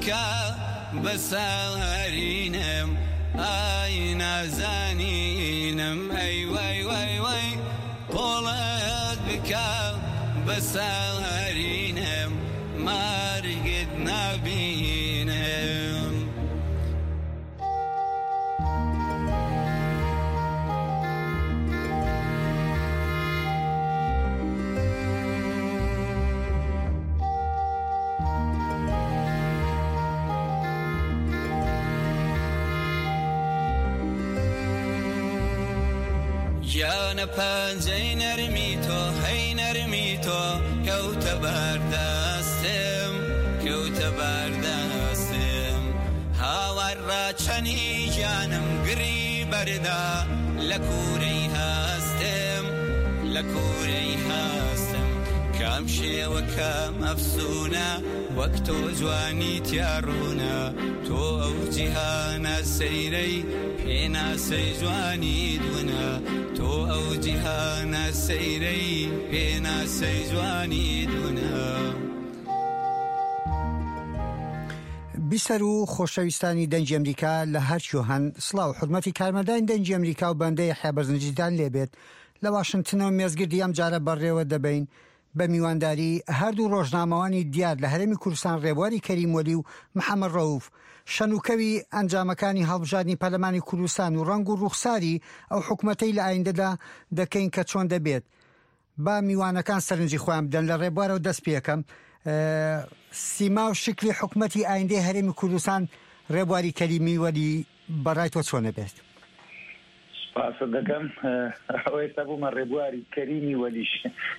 بکە بەسەڵهەرینم ئای نازانینم ئەی وای وای وای قۆڵت بکە بەسەڵهەرینم مارگت نبینم یانە پەنجەی نەرمی تۆ هەی نەرمی تۆ کەوتە بەردەستم کەوتە بەردەستم هاوار ڕاچەنی گیانم گری بەردا لە کوورەی هەستم لە کوورەی هەستم کام شێوە کام ئەفسونە وەک تۆ جوانی تیاڕوونە تۆ ئەو جیهانە سەیرەی پێناسەی جوانی دوونە تۆ ئەو جیهانە سەیرەی پێناسەی جوانی دوونە. بیسەر و خۆشەویستانی دەنگی ئەمریکا لە هەرچوو هەن سڵاو حرمەتی کارمەندانی دەنگی ئەمریکا و بەندەی حێبەرزنجیدان لێبێت لە واشنگتنەوە مێزگردی ئەم جارە بەڕێوە دەبین بە میوانداری هەردوو ڕۆژنامەوانی دیار لە هەرێمی کوردستان ڕێبواری کەریموەلی و محەممەد ڕەوف شەنوکەوی ئەنجامەکانی هەڵبژاردننی پەرلەمانی کوردستان و ڕەنگ و ڕوخساری ئەو حکوومەتەی لە ئایندەدا دەکەین کە چۆن دەبێت با میوانەکان سەرنجی خۆیان بدەن لە ڕێبوارەوە دەست پێکەم سیما و شکلی حکوومەتی ئایندەی هەرێمی کوردستان ڕێبواری کەریمیوەلی بەڕای تۆ چۆنە بێت؟ پاسە دەکەم ئەوەی سەبوومە ڕێبواری کەریمی وەلیش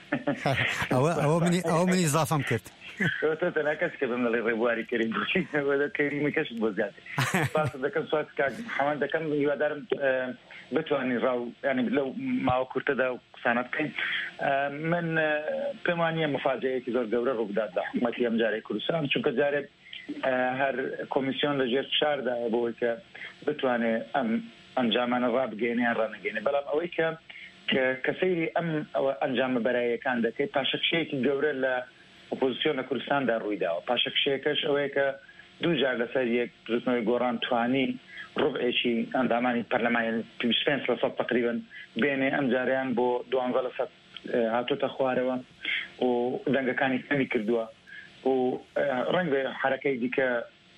ئەوە منی زافەم کرد تەنها کەس کە بم لەڵێ ڕێبواری کەریمی کەشت بۆ زیاتر پاسە دەکەم سوات حەمان دەکەم هیوادارم بتوانین ڕاو ینی لەو ماوە کورتەدا و قسانە بکەین. من پێم وانییە مفاجەیەکی زۆر گەورە ڕوودات لە حکوومەتی ئەم جارەی کوردستان چونکە جارێ هەر کۆمیسیۆن لەژێر فشاردایە بۆی کە بتوانێت ئەم ئەنجامانە ڕابگەێنیان ڕانەگەێنێ بەڵام ئەوەی کە کەسەیری ئەم ئەنجامە بەرایەکان دەکەیت پاشەکشەیەکی گەورە لە ئۆپۆزیسیۆن لە کوردستاندا ڕوویداوە. پاشەکشەیەکەش ئەوەیە کە دوو جار لەسەر یەک ڕزنەوەی گۆڕان توانی ڕوبعێکی ئەندامانی پەرلەمانی 25% تقریبا بێنێ ئەم جاریان بۆ 12% هاتوۆتە خوارەوە و دەنگەکانی کەمی کردووە و ڕەنگ بێ حرەکەی دیکە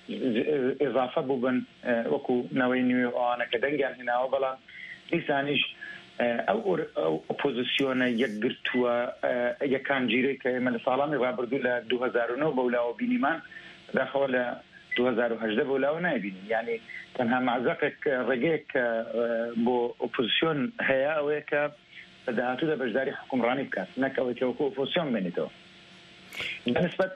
ئضافە بووبن وەکو نەوەی نوێ ئەوانە کە دەنگیان هێناوە بەڵام دیسانیش ئەو ئۆپۆزیسیۆنە یەکگرتووە یەکان گیرەی کە ئێمە لە ساڵانی ڕابردوو لە 2009 بەولاوە بینیمان داخەوە لە 2018 بەولاوە نایبینین یعنی تەنها مەعزەقێک ڕێگەیەک بۆ ئۆپۆزیسیۆن هەیە ئەوەیە کە بە داهاتوودا بەشداری حکومڕانی بکات نەک ئەوەی کە وەکو ئۆپۆزیسیۆن بێنێتەوە. بنسبت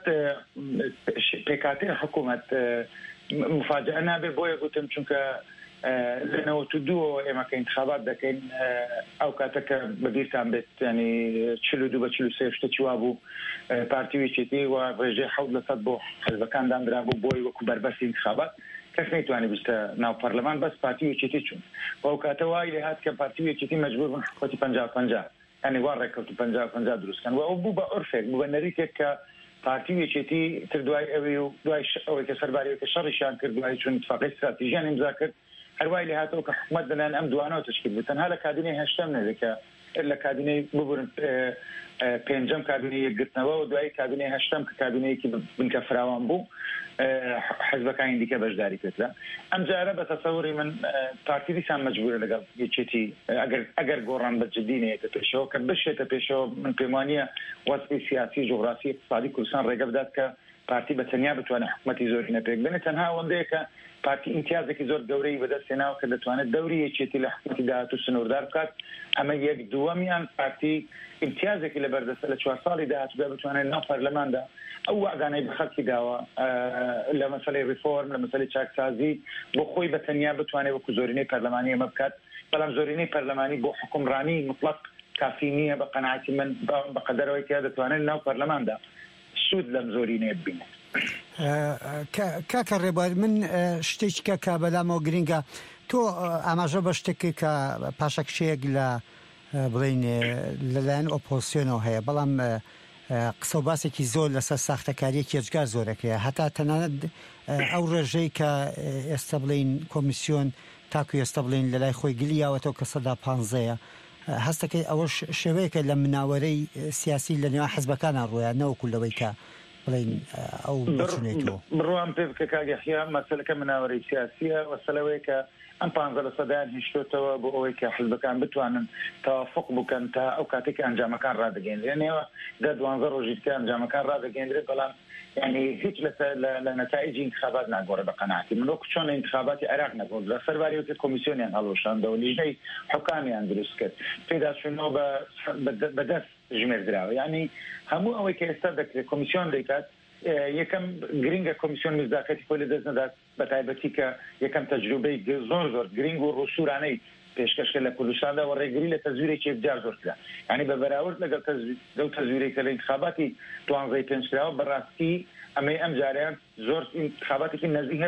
پێکاتێ حکوومەت مفاجئە نابێ بۆیە گوتم چونکە لە 92 ئێمە کە انتخابات دەکەین ئەو کاتەکە بەبیرتان بێت ینی 42 بە 43 شتێکی وا بوو پارتی وێچێتی و ڕێژەی 7% بۆ حزبەکان دانرا بوو بۆی وەکو بەربەستی انتخابات کەس نەیتوانی بستە ناو پەرلەمان بەس پارتی وێچێتی چوون و ئەو کاتە وای لێ هات کە پارتی وێچێتی مەجبور بوون حکومەتی 50-50 ینی وا ڕێکەوت 50-50 دروستکەن و ئەو بوو بە عرفێک بوو بە نەریتێک کە پارتی وێچێتی تر دوای ئەوەی و دوای ئەوەی کە سەرباریەکە شەڕیشان کرد دوای چون اتفاقی استراتیژیان ئیمزا کرد هەروای لێ هاتەوە کە حکوومەت دەنان ئەم دوانەوە تشکیل بوو تەنها لە کابینەی هەشتەم نەدەکە لە کابینەی ببورن پێنجەم کابینەی یەکگرتنەوە و دوای کابینەی هەشتەم کە کابینەیەکی بنکە فراوان بوو حزبەکانی دیکە بەشداری کردرا. ئەم جارە بە تەسەوری من پارتی دیسان مەجبورە لەگەڵ یەکێتی ئەگەر گۆڕان بە جددی نێتە پێشەوە کە بشێتە پێشەوە من پێم وانییە وەسفی سیاسی جوغرافی اقتصادی کوردستان ڕێگە بدات کە پارتی بەتەنیا بتوانێت حکومەتی زۆری نەپێک بێنێت تەنها ئەوەندەیە کە پارتی امتیازێکی زۆر گەورەی بەدەستێناوە کە دەتوانێت دەوری یەکێتی لە حکومەتی داهاتوو سنووردار بکات ئەمە یەک دووەمیان پارتی امتیازێکی لە بەردەستە لە 4 ساڵی داهاتوودا بتوانێت ناو پەرلەماندا ئەو وعدانەی بە خەڵکی داوە لە مەسەلەی ریفۆرم لە مەسەلەی چاکسازی بۆ خۆی بەتەنیا بتوانێت وەکو زۆرینەی پەرلەمانی ئەمە بکات بەڵام زۆرینەی پەرلەمانی بۆ حکومڕانی مطلق کافی نییە بە قەناعەتی من بەقەدەرەوەی کە دەتوانێت ناو پەرلەماندا سوود لەم زۆرینەیە ببینێت. کاکە ڕێبوار من شتێکی کە بەلامەوە گرینگە تۆ ئاماژە بە شتێکی کە پاشەکشەیەک لە بڵین لەلایەن ئۆپۆزیسیۆنەوە هەیە بەڵام قسە و باسێکی زۆر لەسەر ساختەکاریەکی ئەجگار زۆرەکەیە هەتا تەنانەت ئەو ڕێژەی کە ئێستا بڵین کۆمیسیۆن تاکو ئێستا بڵین لە لای خۆی گلیاوەتەوە کە 115ە هەستەکەی ئەوە شێوەیەکە لە مناوەرەی سیاسی لە نێوان حەزبەکانە ڕۆیان نەوەکو لەوەی کە بڵین ئەو بچونێتەوە بڕوام پێ بکە کاگەحیا مەسەلەکە مناوەرەی سیاسیە وەسەلەوەی کە ئەم 15% هیچتۆتەوە بۆ ئەوەی کە حزبەکان بتوانن تەوافق بکەن تا ئەو کاتێک ئەنجامەکان ڕادەگەیەنێنەوە 12 ڕۆژی تر ئەنجامەکان ڕادەگەیەندرێت بەڵام يعني هیچ لنتائج انتخابات ناگۆڕە بە قەناعەتی من وەکو چۆن انتخاباتی عێراق نەگۆڕ لە سەرباری کۆمیسیۆنیان هەڵۆشاندەوە و لیژنەی حکامیان دروست کرد پێداچوونەوە بەدەست ژمێردراوە یعنی هەموو ئەوەی کە ئێستا دەکرێت کۆمیسیۆن دەیکات یەکەم گرنگە کۆمیسیۆن مزداقەتی خۆی لەدەست نەدات بە تایبەتی کە یەکەم تەجروبەی زۆر گرنگ و ڕووسورانەی پێشکەشکە لە کوردستاندا و ڕێگری لە تەزویرێکی بجار زۆرکرا یعنی بە بەراورد لەگەڵ لەو تەزویرێکە لە انتخاباتی 12 پێنجراوە بەڕاستی ئەمەی ئەم جاریان زۆر انتخاباتێکی نزیکە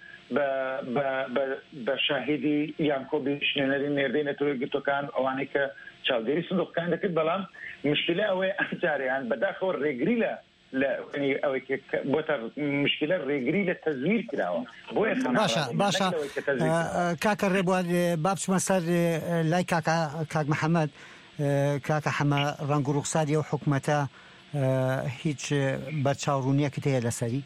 بە شاهدی یان کۆبیشنێنەری نێردەی نەتەوەی گرتوەکان ئەوانەی کە چاودێری سندوقەکان دەکرد بەڵام مشکلە ئەوەی ئەم جاریان بەداخەوە ڕێگری لە ئەوەی بۆتە مشکلە ڕێگری لە تەزویر کراوە باشە کاکە ڕێبوار بابچمە سەر لای کاک محەممەد کاکە حەمە ڕەنگ و ڕوخساری ئەو حکومەتە هیچ بەرچاوڕوونیەکت هەیە لەسەری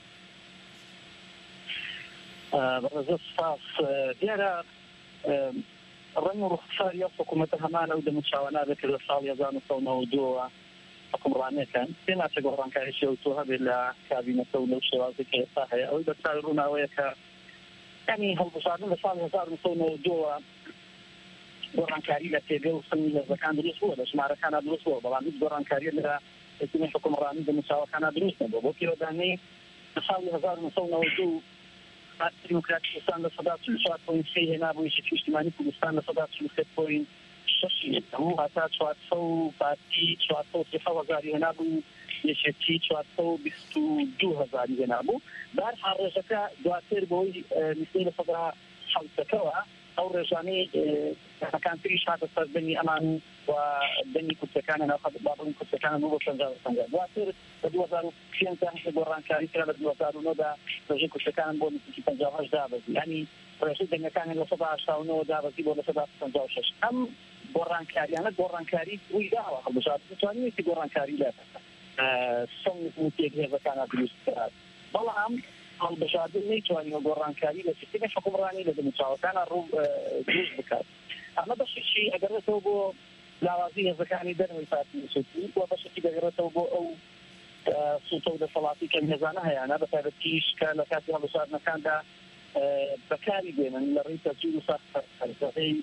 دیارە ڕەنگ و ڕوخساری ئەو حکومەتە هەمانە و دەموچاوانە دەکرد لە ساڵی 1992 حکومڕانەکان پێ ناچە گۆڕانکاریی شێوتۆ هەبێت لە کابینەکە و لەو شێوازی کە ئێستا هەیە ئەوەی بەسەر ڕووناوەیە کە ینی هەڵبژاردن لە ساڵی 1992 گۆڕانکاری لە پێگەڵ و سنگی لەرزەکان دروست بووە لە ژمارەکانە دروست بووە بەڵام هیچ گۆڕانکاریە لە حکومەتی حکومڕانی دەموچاوەکانە دروست نەبووە بۆ پیرۆدانەی لە ساڵی 1992 دیموکراتیستان لە 4.3 هێنابوو یەکێتی نیشتیمانی کوردستان لە 4.6 هەموو هاتا 400 پارتی 430,000 هێنابوو یەکێتی 422,000 هێنابوو بەهەرحاڵ ڕێژەکە دواتر بۆی نسبەی لە سەدرا حەوتەکەوە ئەو ڕێژانەی کانتریش هاتە سەر بنی ئەمان و بنی کورسەکانە ناوخەبابڵی کورسەکانە بۆ 50 دواتر بە 2005 گۆڕانکاری کرا لە 2009 ڕێژەی کورسەکانن بۆ نزیکی 58 دابەزی ینی ڕێژەی دەنگەکانی لە 189 دابەزی بۆ لە 156 ئەم گۆڕانکاریانە گۆڕانکاری ڕووی داوە هەڵبژاردن دەتوانێتی گۆڕانکاری لە سەنگ هێزەکانە دروست کرد بەڵام هەڵبژاردن نەیتوانێت گۆڕانکاری لە سیستەمی حکومڕانی لە دەموچاوەکانە دروست بکات ئەمە بەشێکی ئەگەڕێتەوە بۆ لاوازی هێزەکانی دەرەوەی پارتی سوتی و بەشێکی دەگەڕێتەوە بۆ ئەو سوتە و دەسەڵاتی کە هێزانە هەیەە بەتایبەتیش کە لە کاتی هەڵبژاردنەکاندا بەکاری دێنن لە ڕێی تەجوید و ساختەکەی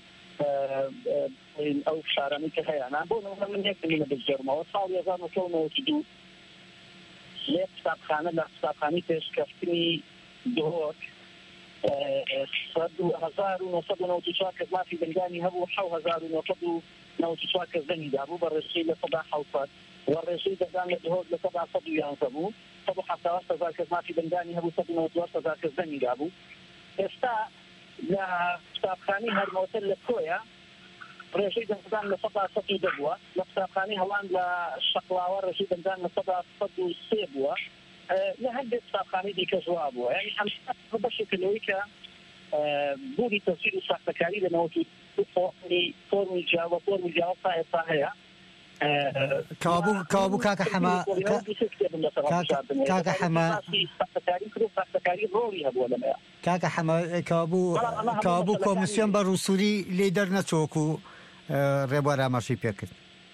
ئەو شارانەی کە هەیەە بۆ من یەک دلیلە بجێڕمەوە ساڵی 1992 لێ قوتابخانە لە قوتابخانەی پێشکەوتنی دهۆک 1994 کەس مافی دەنگانی هەبوو 7,994 کەس دەنگی دابوو بە ڕێژەی لە 170 و ڕێژەی دەنگان لە دهۆک لە 111 بوو 170,000 کەس مافی دەنگانی هەبوو 192,000 کەس دەنگی دابوو ئێستا لە قوتابخانەی هەرمەوتەر لە کۆیە ڕێژەی دەنگدان لە 100 دەبووە لە قوتابخانەی هەڵان لە شەقڵاوە ڕێژەی دەنگدان لە 103 بووە لە هەندێک قوتابخانەی دیکە جواب بووە یعنی ئەم بەشێکەوەی کە بووری تەسویر و ساختەکاری لە 92 فۆرمی جیاوە تا ئێستا هەیە کابوو کاکە حەمە کاکە حەمە کابوو کۆمیسیۆن بە ڕووسوری لێ دەرنەچۆکو ڕێبوار ئاماژەی پێکرد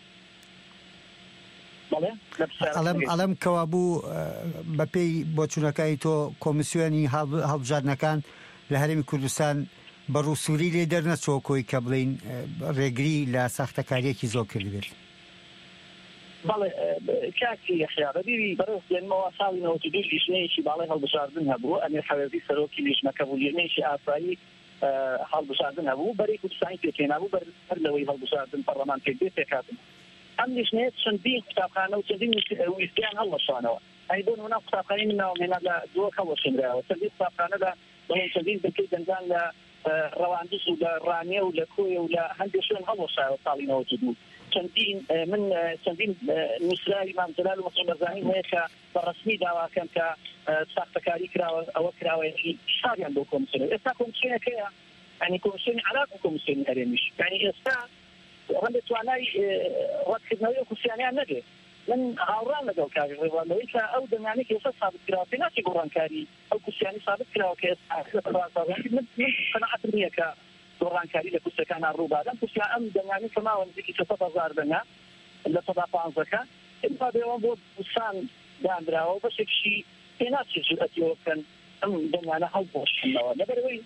ئەڵەم کەوابوو بەپێی بۆچوونەکەی تۆ کۆمیسیۆنی هەڵبژاردنەکان لە هەرێمی کوردستان بە ڕووسوری لێ دەرنەچۆکۆی کە بڵین ڕێگری لە ساختەکاریەکی زۆر کرد بێت بەڵێ کاکی یەخیارە بیری بەڕێز دێنمەوە ساڵی 92 لیژنەیەکی باڵای هەڵبژاردن هەبوو ئەمیر حەوێزی سەرۆکی لیژنەکە بوو لیژنەیەکی ئاسایی هەڵبژاردن هەبوو بەرەی کوردستانی پێکێنابوو بەر لەوەی هەڵبژاردن پەرلەمان پێکهاتن ئەم لیژنەیە چەندین قوتابخانە و چەندین ویستیان هەڵوەشانەوە ئەی بۆ نمونە قوتابخانەی من ناومێنا لە دۆک هەڵوەشێنراوە چەندین قوتابخانەدا بەڵام چەندین بەکەی دەنگان لە ڕەواندز و لە ڕانیە و لە کۆیە و لە هەندێک شوێن هەڵوەشاوە ساڵی 92 چەندین نووسراوی مام جەلال و مەسعود بەرزانی هەیە کە بەڕەسمی داواکەن کە ساختەکاری کراوە ئەوە کراوەیەکی شاریان بۆ کۆمسیۆنە ئێستا کۆمسیۆنەکەیە ینی کۆمسیۆنی عراق و کۆمسیۆنی هەرێمیش ینی ئێستا ڕەنگە توانای ڕەتکردنەوەی و کوسیانیان نەبێت من هاوڕان لەگەڵ کاری ڕێوانەوەی کە ئەو دەنگانەی کە ئێستا ثابت کراوە پێ ناچێت گۆڕانکاری ئەو کوسیانی ثابت کراوە کە ئێستا من قەناعەتم نییە کە گۆڕانکاری لە کوسەکان ڕووبادەم کوسیان ئەم دەنگانی کە ماوە نزیکی 400,000 دەنگا لە 15 ئێستا بێوە بۆ کوسان دانراوە بەشێکشی پێ ناچێت جورئەتیەوە بکەن ئەم دەنگانە هەڵبۆشنەوە لەبەرەوەی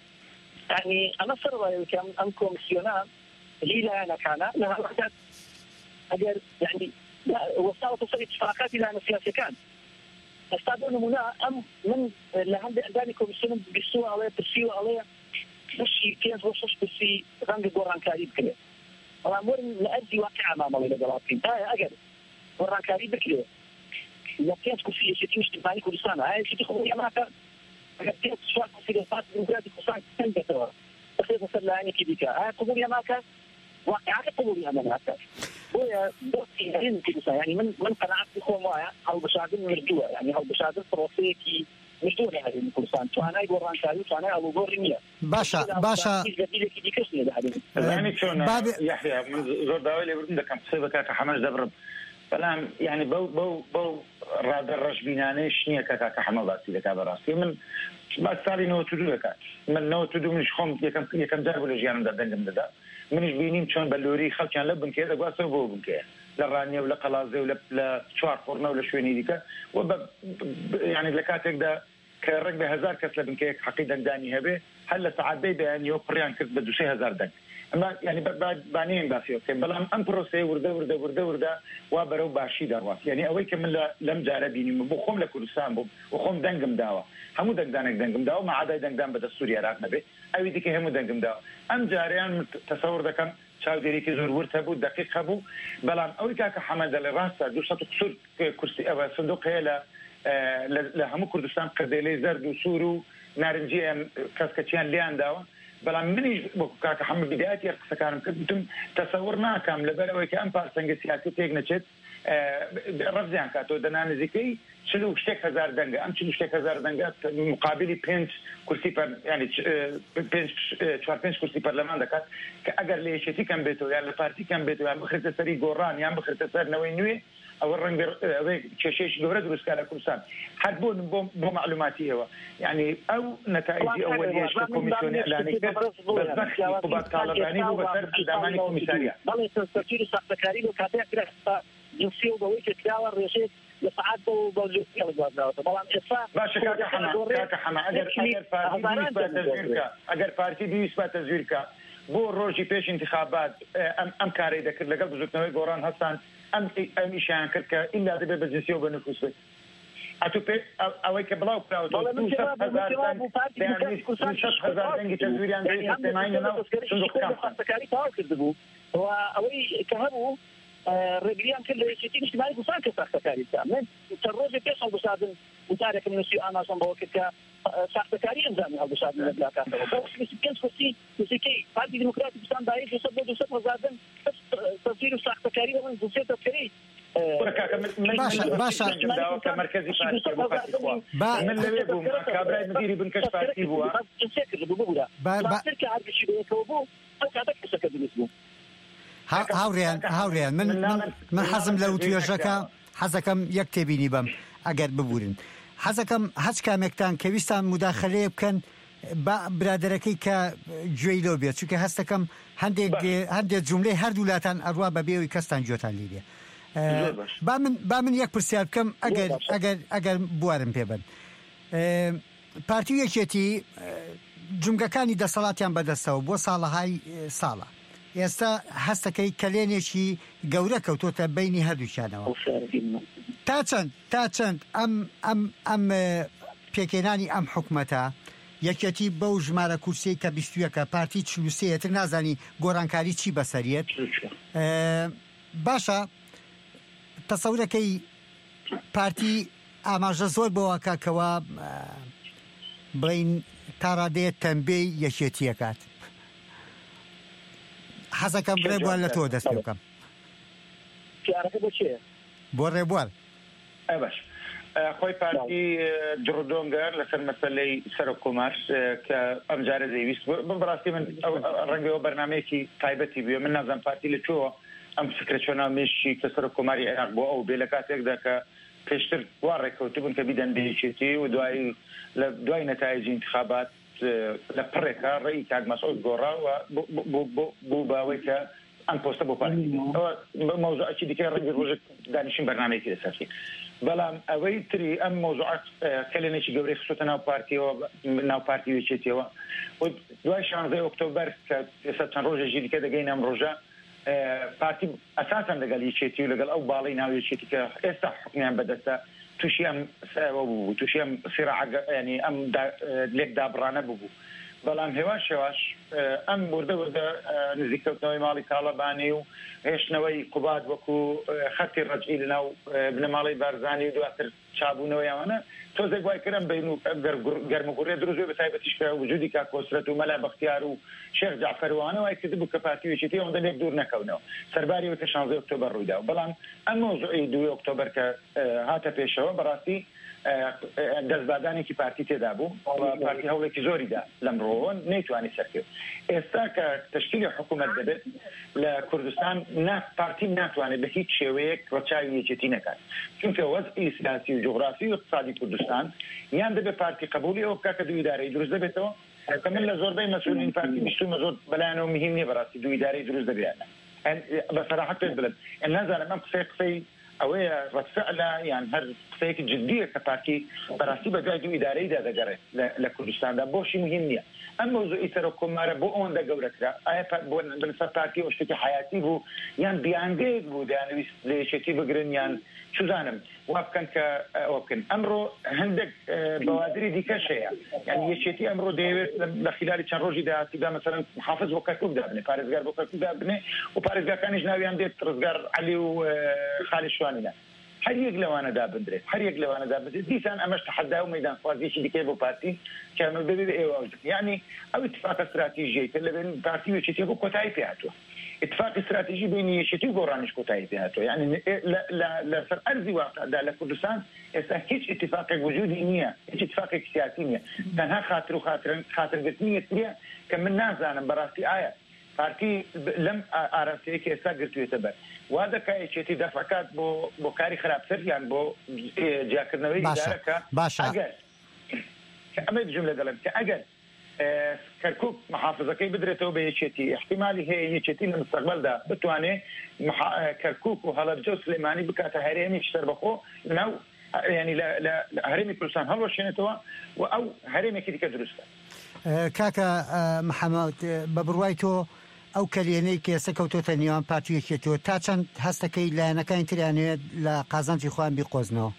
ینی ئەمە سەرڕایەوە کە ئەم کۆمسیۆنە هیلایەنەکانە لە هەڵەکات ئەگەر ینی وەستاوەتە سەر اتفاقاتی لایەنە سیاسیەکان ئێستا بۆ نمونە ئەم من لە هەندێک ئەندامی کۆمسیۆنم بیستووە ئەڵەیە پرسیوە ئەڵەیە بشی 5-6 ڕەنگە گۆڕانکاری بکرێت بەڵام وەرن لە ئەرزی واقع مامەڵی لەگەڵا بکەین ئەگەر گۆڕانکاری بکرێت لە 5 کورسی یەکێتی نیشتیمانی کوردستانە یەکێتی خۆی ئەماکە ئەگەر 5-4 کورسی لە پارتی دموکراتی کوردستان کەم بێتەوە بەخێتە سەر لایەنێکی دیکە قبولی ئەماکە واقعاکە قبولی ئەمە ناکە بۆیە دۆستی هەرێمی کوردستان ینی من قەناعەت بخۆم وایە هەڵبژاردن مردووە ینی هەڵبژاردن پرۆسەیەکی مردووە لە هەرێمی کوردستان توانای گۆڕانکاری و توانای ئەڵوگۆڕی نییە باشە گەبیلێکی دیکەش نییە لە هەرێمی يعني چۆن یحیا من زۆر داوای لێبوردن دەکەم قسەی بە کاکە حەمەش دەبڕم بەڵام یعنی بەو ڕادە ڕەشبینانەی نییە کە کاکە حەمە باسی دەکات بەڕاستی من باس ساڵی 92 دەکات من 92 منیش خۆم یەکەم جار بۆ لە ژیانمدا دەنگم دەدا منیش بینیم چۆن بە لۆری خەڵکیان لە بنکەیە دەگواسەوە بۆ بنکەیە لە ڕانیە و لە قەڵازێ و لە چوار قڕنە و لە شوێنی دیکە و یعنی لە کاتێکدا کە ڕێک بە 1000 کەس لە بنکەیەک حەقی دەنگدانی هەبێ هەر لە سەعاتەی بەیانیەوە پڕیان کرد بە 2,000 دەنگ ئەمە ینی بانەیەن باسیەوە بکەین بەڵام ئەم پرۆسەیە وردە وا بەرەو باشی دەڕوات یعنی ئەوەی کە من لەم جارە بینیم بۆ خۆم لە کوردستان بوو و خۆم دەنگم داوە هەموو دەنگدانێک دەنگم داوە مەعادای دەنگدان بە دەستوری عێراق نەبێ ئەوی دیکە هەموو دەنگم داوە ئەم جاریان تەسەوور دەکەم چاودێریکی زۆر ورد هەبوو دقیق هەبوو بەڵام ئەوەی کاکە حەمەدە لە ڕاستە 200 کورسی ئەوە سندوقەیە لە هەموو کوردستان قەردێلەی زەرد و سوور و نارنجیان کەسکەچیان لیان داوە بەڵام منیش بۆ کاکە حەمە بدایەتی قسەکانم کردم تەسەوور ناکەم لەبەرەوەی کە ئەم پارسەنگە سیاسی تێک نەچێت ڕەفزیان کاتەوە دەنا نزیکەی 40,000 دەنگە ئەم 40,000 دەنگە مقابلی 5 کورسی ینی 4-5 کورسی پەرلەمان دەکات کە ئەگەر لە یەکێتی کەم بێتەوە یان لە پارتی کەم بێتەوە یان بخرێتە سەری گۆڕان یان بخرێتە سەرنەوەی نوێ ئەوە ڕەنگە ئەوەی کێشەیەکی گەورە دروستکە لە کوردستان هەر بۆ معلوماتی ئێوە یعنی ئەو نەتایجی ئەوەلیەش کە کۆمیسیۆنی ئەعلانی کرد بەزەخی قوبات کاڵەکانی بوو بەسەر دامانی کۆمیساریا بەڵێ سەرچیر ساختەکاری و کاتێک کرا جنسی و بەوەی کە کراوە ڕێژەیەک لە سەعات بۆ جنسی هەڵگواردراوەتەوە بەڵام ئێستا باشە کاکە حەمە ئەگەر پارتی بیست بە تەزویرکە بۆ ڕۆژی پێش انتخابات ئەم کارەی دەکرد لەگەڵ بزوتنەوەی گۆڕان هەستان ئەم ئیشیان کرد کە ئیلا دەبێت بە جنسی و بە نفوس بێت ئەوەی کە بڵاو کراوەتەوە 200,000 دەنگی تەزویریان ساختەکاری تەواو کردبوو ئەوەی کە هەبوو ڕێگریان کرد لە یەکێتی نیشتیمانی کوردستان کە ساختەکاری بکە من چەند ڕۆژێک پێش هەڵبژاردن وتارێکم نووسی ئاماژەم بەوە کرد کە ساختەکاری ئەنجامی هەڵبژاردن لە بلاکاتەوە بۆ 25 کورسی نزیکەی پارتی دموکراتی کوردستان دایە 200,000 دەنگ تەزویر و ساختەکاری بە من دووسێتە بکەی باشە کە مرکزی من لەوێ بووم کابرای مدیری بنکەش پارتی بووە کە هەرگشی بەیەکەوە بوو ئەو کاتە کەسەکە دروست بوو هاوڕێیان من حەزم لە توێژەکە حەزەکەم یەک تێبینی بەم ئەگەر ببورن حەزەکەم هەچ کامێکتان کە ویستان مداخەلەیە بکەن برادەرەکەی کە گوێی لەو بێت چونکە هەستەکەم هەندێک جوملەی هەردوولاتان ئەڕوا بەبێەوەی کەستان گوێتان لیرێ با من یەک پرسیار بکەم ئەگەر بوارم پێبن پارتی یەکێتی جومگەکانی دەسەڵاتیان بەدەستەوە بۆ ساڵەهای ساڵە ئێستا هەستەکەی کەلێنێکی گەورە کەوتۆتە بینی هەردووچانەوە تا چەند ئەم پێکێنانی ئەم حکومەتە یەکێتی بەو ژمارە کورسەی کە 21کە پارتی 43 تر نازانی گۆڕانکاری چی بەسەریت باشە تەسەورەکەی پارتی ئاماژە زۆر بەوە کاکەوە بڵین تاڕادەیە تەنبەی یەکێتیە، کات حەزەکەم بڕێ بووە لە تۆ دەست پێ بکەم. بەڵێ من جوابی بۆ پارتی دموکراتی کوردستان دەدەم. بەڵام ئێستا کۆمسیۆنی ساختەکاری و کاتەیە کرا ساختەکاری تەواو کردبوو. ئەوەی کە هەبوو ڕێگریان کرد لە یەکێتی نیشتیمانی کوردستان دایە 200,000 دەنگی تەزویریان 500,000 دەنگی تەزویریان اختیارەکە بۆ چێ بۆ ڕێبوار باش خۆی پارتی جڕدۆنگەر لەسەر مەسەلەی سەر کۆمار کە ئەمجارە دەیویست بەڕاستی من ڕەنگەوە بەرنمەیەکی تایبەتی بێ من نازانم پارتی لەکوێوە ئەم فکرە چۆنامێشی کە سەر کۆماری عێراق بۆ ئەو بێ لە کاتێکدا کە پێشتر وا ڕێکەوتبوون کە بیدەن بەیەکێتی و دوای نەتایجی انتخابات لە پڕێکە ڕێی کاک مەسعود گۆڕاوە بوو باوەی کە ئەم پۆستە بۆ پارتی مەوزوعەکی دیکە ڕەنگی ڕۆژێک دانیشتن بەرنامەیەکی لەسەری بەڵام ئەوەی تری ئەم مۆزوعات کەلێنێکی گەورەی خستۆتە ناو پارتیەوە ناو پارتی وێچێتیەوە دوای 16 ئۆکتۆبەر کە ئێستا چەند ڕۆژێکی دیکە دەگەین ئەم ڕۆژە پارتی ئەساساً لەگەڵ یەکێتی و لەگەڵ ئەو باڵی ناو یەکێتی کە ئێستا حکمیان بەدەستە تووشی ئەم بوو تووشی ئەم سیرعە ینی ئەم لێک دابڕانە بوو بەڵام هێواش هێواش ئەم وردە نزیکەوتنەوەی ماڵی تاڵەبانی و هێشتنەوەی قوبات وەکو خەتی ڕەجعی لەناو بنەماڵی بارزانی و دواتر چابوونەوەی ئەوانە تۆزێک وای کردم بین و گەرمەگوڕێ دروست بێ بە تایبەتیش کە وجودی کاک کۆسرەت و مەلا بەختیار و شێخ جعفەر وانە وای کردبوو کە پارتی وێچێتی ئەوەندە لێک دوور نەکەونەوە سەرباری وەکە 16 ئۆکتۆبەر ڕوویدا بەڵام ئەم مۆزوعی 2 ئۆکتۆبەر کە هاتە پێشەوە بەڕاستی دەستبادانێکی پارتی تێدا بوو پارتی هەوڵێکی زۆریدا لەمڕۆوە نەیتوانی سەرکرد ئێستا کە تشکیلی حکوومەت دەبێت لە کوردستان پارتی ناتوانێت بە هیچ شێوەیەک ڕەچاوی یەکێتی نەکات چونکە وەزعی سیاسی و جوغرافی و اقتصادی کوردستان یان دەبێت پارتی قبولی ئەو بکات کە دوو ئیدارەی دروست دەبێتەوە کە من لە زۆربەی مەسئولین پارتی بیستومە زۆر بەلایەنەوە مهم نییە بەڕاستی دوو ئیدارەی دروست دەبێنە بەسەراحەت پێت بڵێن نازانم ئەم قسەی ئەوەیە ڕەتفعلا یان هەر قسەیەکی جددیە کە پارتی بەڕاستی بەدوای دوو ئیدارەیدا دەگەڕێت لە کوردستاندا بۆشی مهم نییە ئەم مۆزوعی سەر کۆمارە بۆ ئەوەندە گەورەکرا ئایا بۆ بنسەر پارتی ئەو شتێکی حیاتی بوو یان بیانگەیەک بوو دەیانویست لە یەکێتی بگرن یان چزانم وا بکەن کە ئەوە بکەن ئەمڕۆ هەندێک بەوادری دیکەش هەیە یان یەکێتی ئەمڕۆ دەیەوێت لە خلالی چەند ڕۆژی داهاتیدا مەسەڵەن محافظ بۆ کەرکوک دابنێ پارێزگار بۆ کەرکوک دابنێ و پارێزگاکانیش ناویان دێت ڕزگار عەلی و خالی شوانینە هەر یەک لەوانە دابدرێت هەر یەک لەوانە دابدرێت دیسان ئەمەش تەحەدا و مەیدان خوازیەکی دیکەی بۆ پارتی کە ئەمە ببێت ئێوە یعنی ئەو اتفاق استراتیژیەی کە لەبێن پارتی وێچێتی بۆ کۆتایی پێ هاتووە اتفاق استراتیژی بینی یەکێتی و گۆڕانیش کۆتایی پێ هاتووە یعنی لەسەر ئەرزی واقعدا لە کوردستان ئێستا هیچ اتفاقێک وجودی نییە هیچ اتفاقێک سیاسی نییە تەنها خاتر و خاترگرتنی یەکتریە کە من نازانم بەڕاستی ئایا پارتی لەم ئاراستەیە کە ئێستا گرتوێتە بەر وا دەکا یەکێتی دەفەکات بۆ کاری خراپتر یان بۆ جیاکردنەوەی ئیدارەکە ئەگەر ئەمە بجملە دەڵێم کە ئەگەر کەرکوک محافظەکەی بدرێتەوە بە یەکێتی احتیمالی هەیە یەکێتی لە مستەقبەلدا بتوانێت کەرکوک و هەڵەبجە و سلێمانی بکاتە هەرێمی شتەربەخۆ لەناو ینی لە هەرێمی کوردستان هەڵوەشێنێتەوە و ئەو هەرێمێکی دیکە دروستە کاکە محەممەد بە بڕوای تۆ ئەو کەلێنەی کە ئێستا کەوتۆتە نێوان پارتیەکێتەوە تا چەند هەستەکەی لایەنەکانی تریانوێت لە قازانجی خۆیان بیقۆزنەوە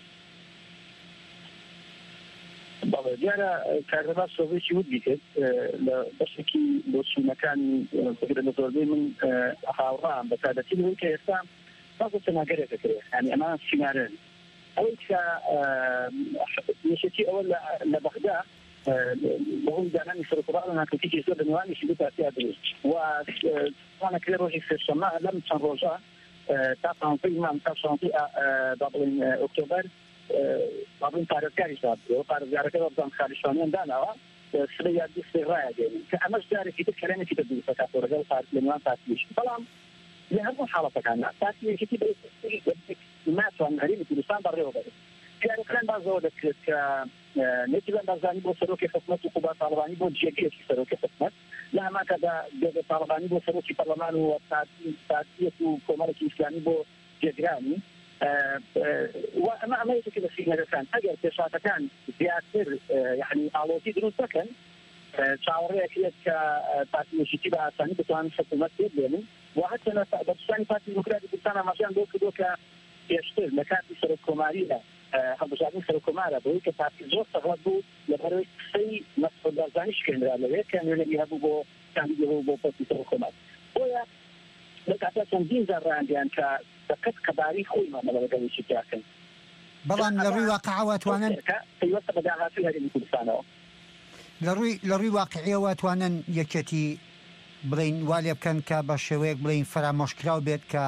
دیارە کارەبا سۆڤێتی ود بیکرد لە بەشێکی بۆچوونەکانی لە زۆربەی من هاوڕام بە تایبەتی لەوەی کە ئێستا بازە تەناگەرێک دەکرێت ینی ئەمە سینارن ئەوەی کە یەکێتی ئەوە لە بەغدا بەهۆی دانانی سەرۆکڕاو ناکەوتێکی زۆر بەنێوانیشی دوو پارتیا دروست و توانەکرێ ڕۆژی سێشەممە لەم چەند ڕۆژە تا 16 با بڵێن ئۆکتۆبەر با بڵێن پارێزگاریش دابێت پارێزگارەکە بەبزان خالیشوانیان داناوە سلەی یادی سێڕایە دێنن کە ئەمەش جارێکی تر کەلێنێکی تر دروستەکات لەگەڵ لەنێوان پارتیش بەڵام لە هەموو حاڵەتەکان پارتیەکێتی ناتوان هەرێمی کوردستان بەڕێوە بێت پیارەکان بازەوە دەکرێت کە نێتیبان بازانی بۆ سەرۆکی حکومەت و قوبا تاڵبانی بۆ جێگەیەکی سەرۆکی حکومەت لە هەماکەدا دێگە تاڵبانی بۆ سەرۆکی پەرلەمان و پارتیەک و کۆمەڵێکی ئیسلامی بۆ جێگرانی و ئەمەیەکی لە سینەرەکان ئەگەر پێشاتەکان زیاتر یعنی ئاڵۆتی دروست دەکەن چاوەڕێیەکێت کە پارتیەکێتی بە ئاسانی بتوانن حکومەت پێ بێنن و هەتا بەپشتانی پارتی دیموکراتی کوردستان ئاماژەیان بۆ کردووە کە پێشتر لە کاتی سەرۆککۆماریدا هەڵبژاردنی سەرۆککۆمارە بۆی کە پارتی زۆر سەغڵەت بوو لەبەرەوەی قسەی مەسعود بارزانی شکێنرا لەوێ کە نوێنەری هەبوو بۆ کاندیدەبوو بۆ پۆستی سەرۆککۆمار بۆیە لە کاتا چەندین جار ڕاندیان کە دەقەت قەباری خۆی مامەڵە لەگەڵیشی تیاکەن بەڵام لە ڕووی واقعەوە توانن پەیوەستە بە داهاتووی هەرێمی کوردستانەوە لە ڕووی واقعیەوە توانن یەکێتی بڵین وا لێ بکەن کە بە شێوەیەک بڵین فەرامۆشکراو بێت کە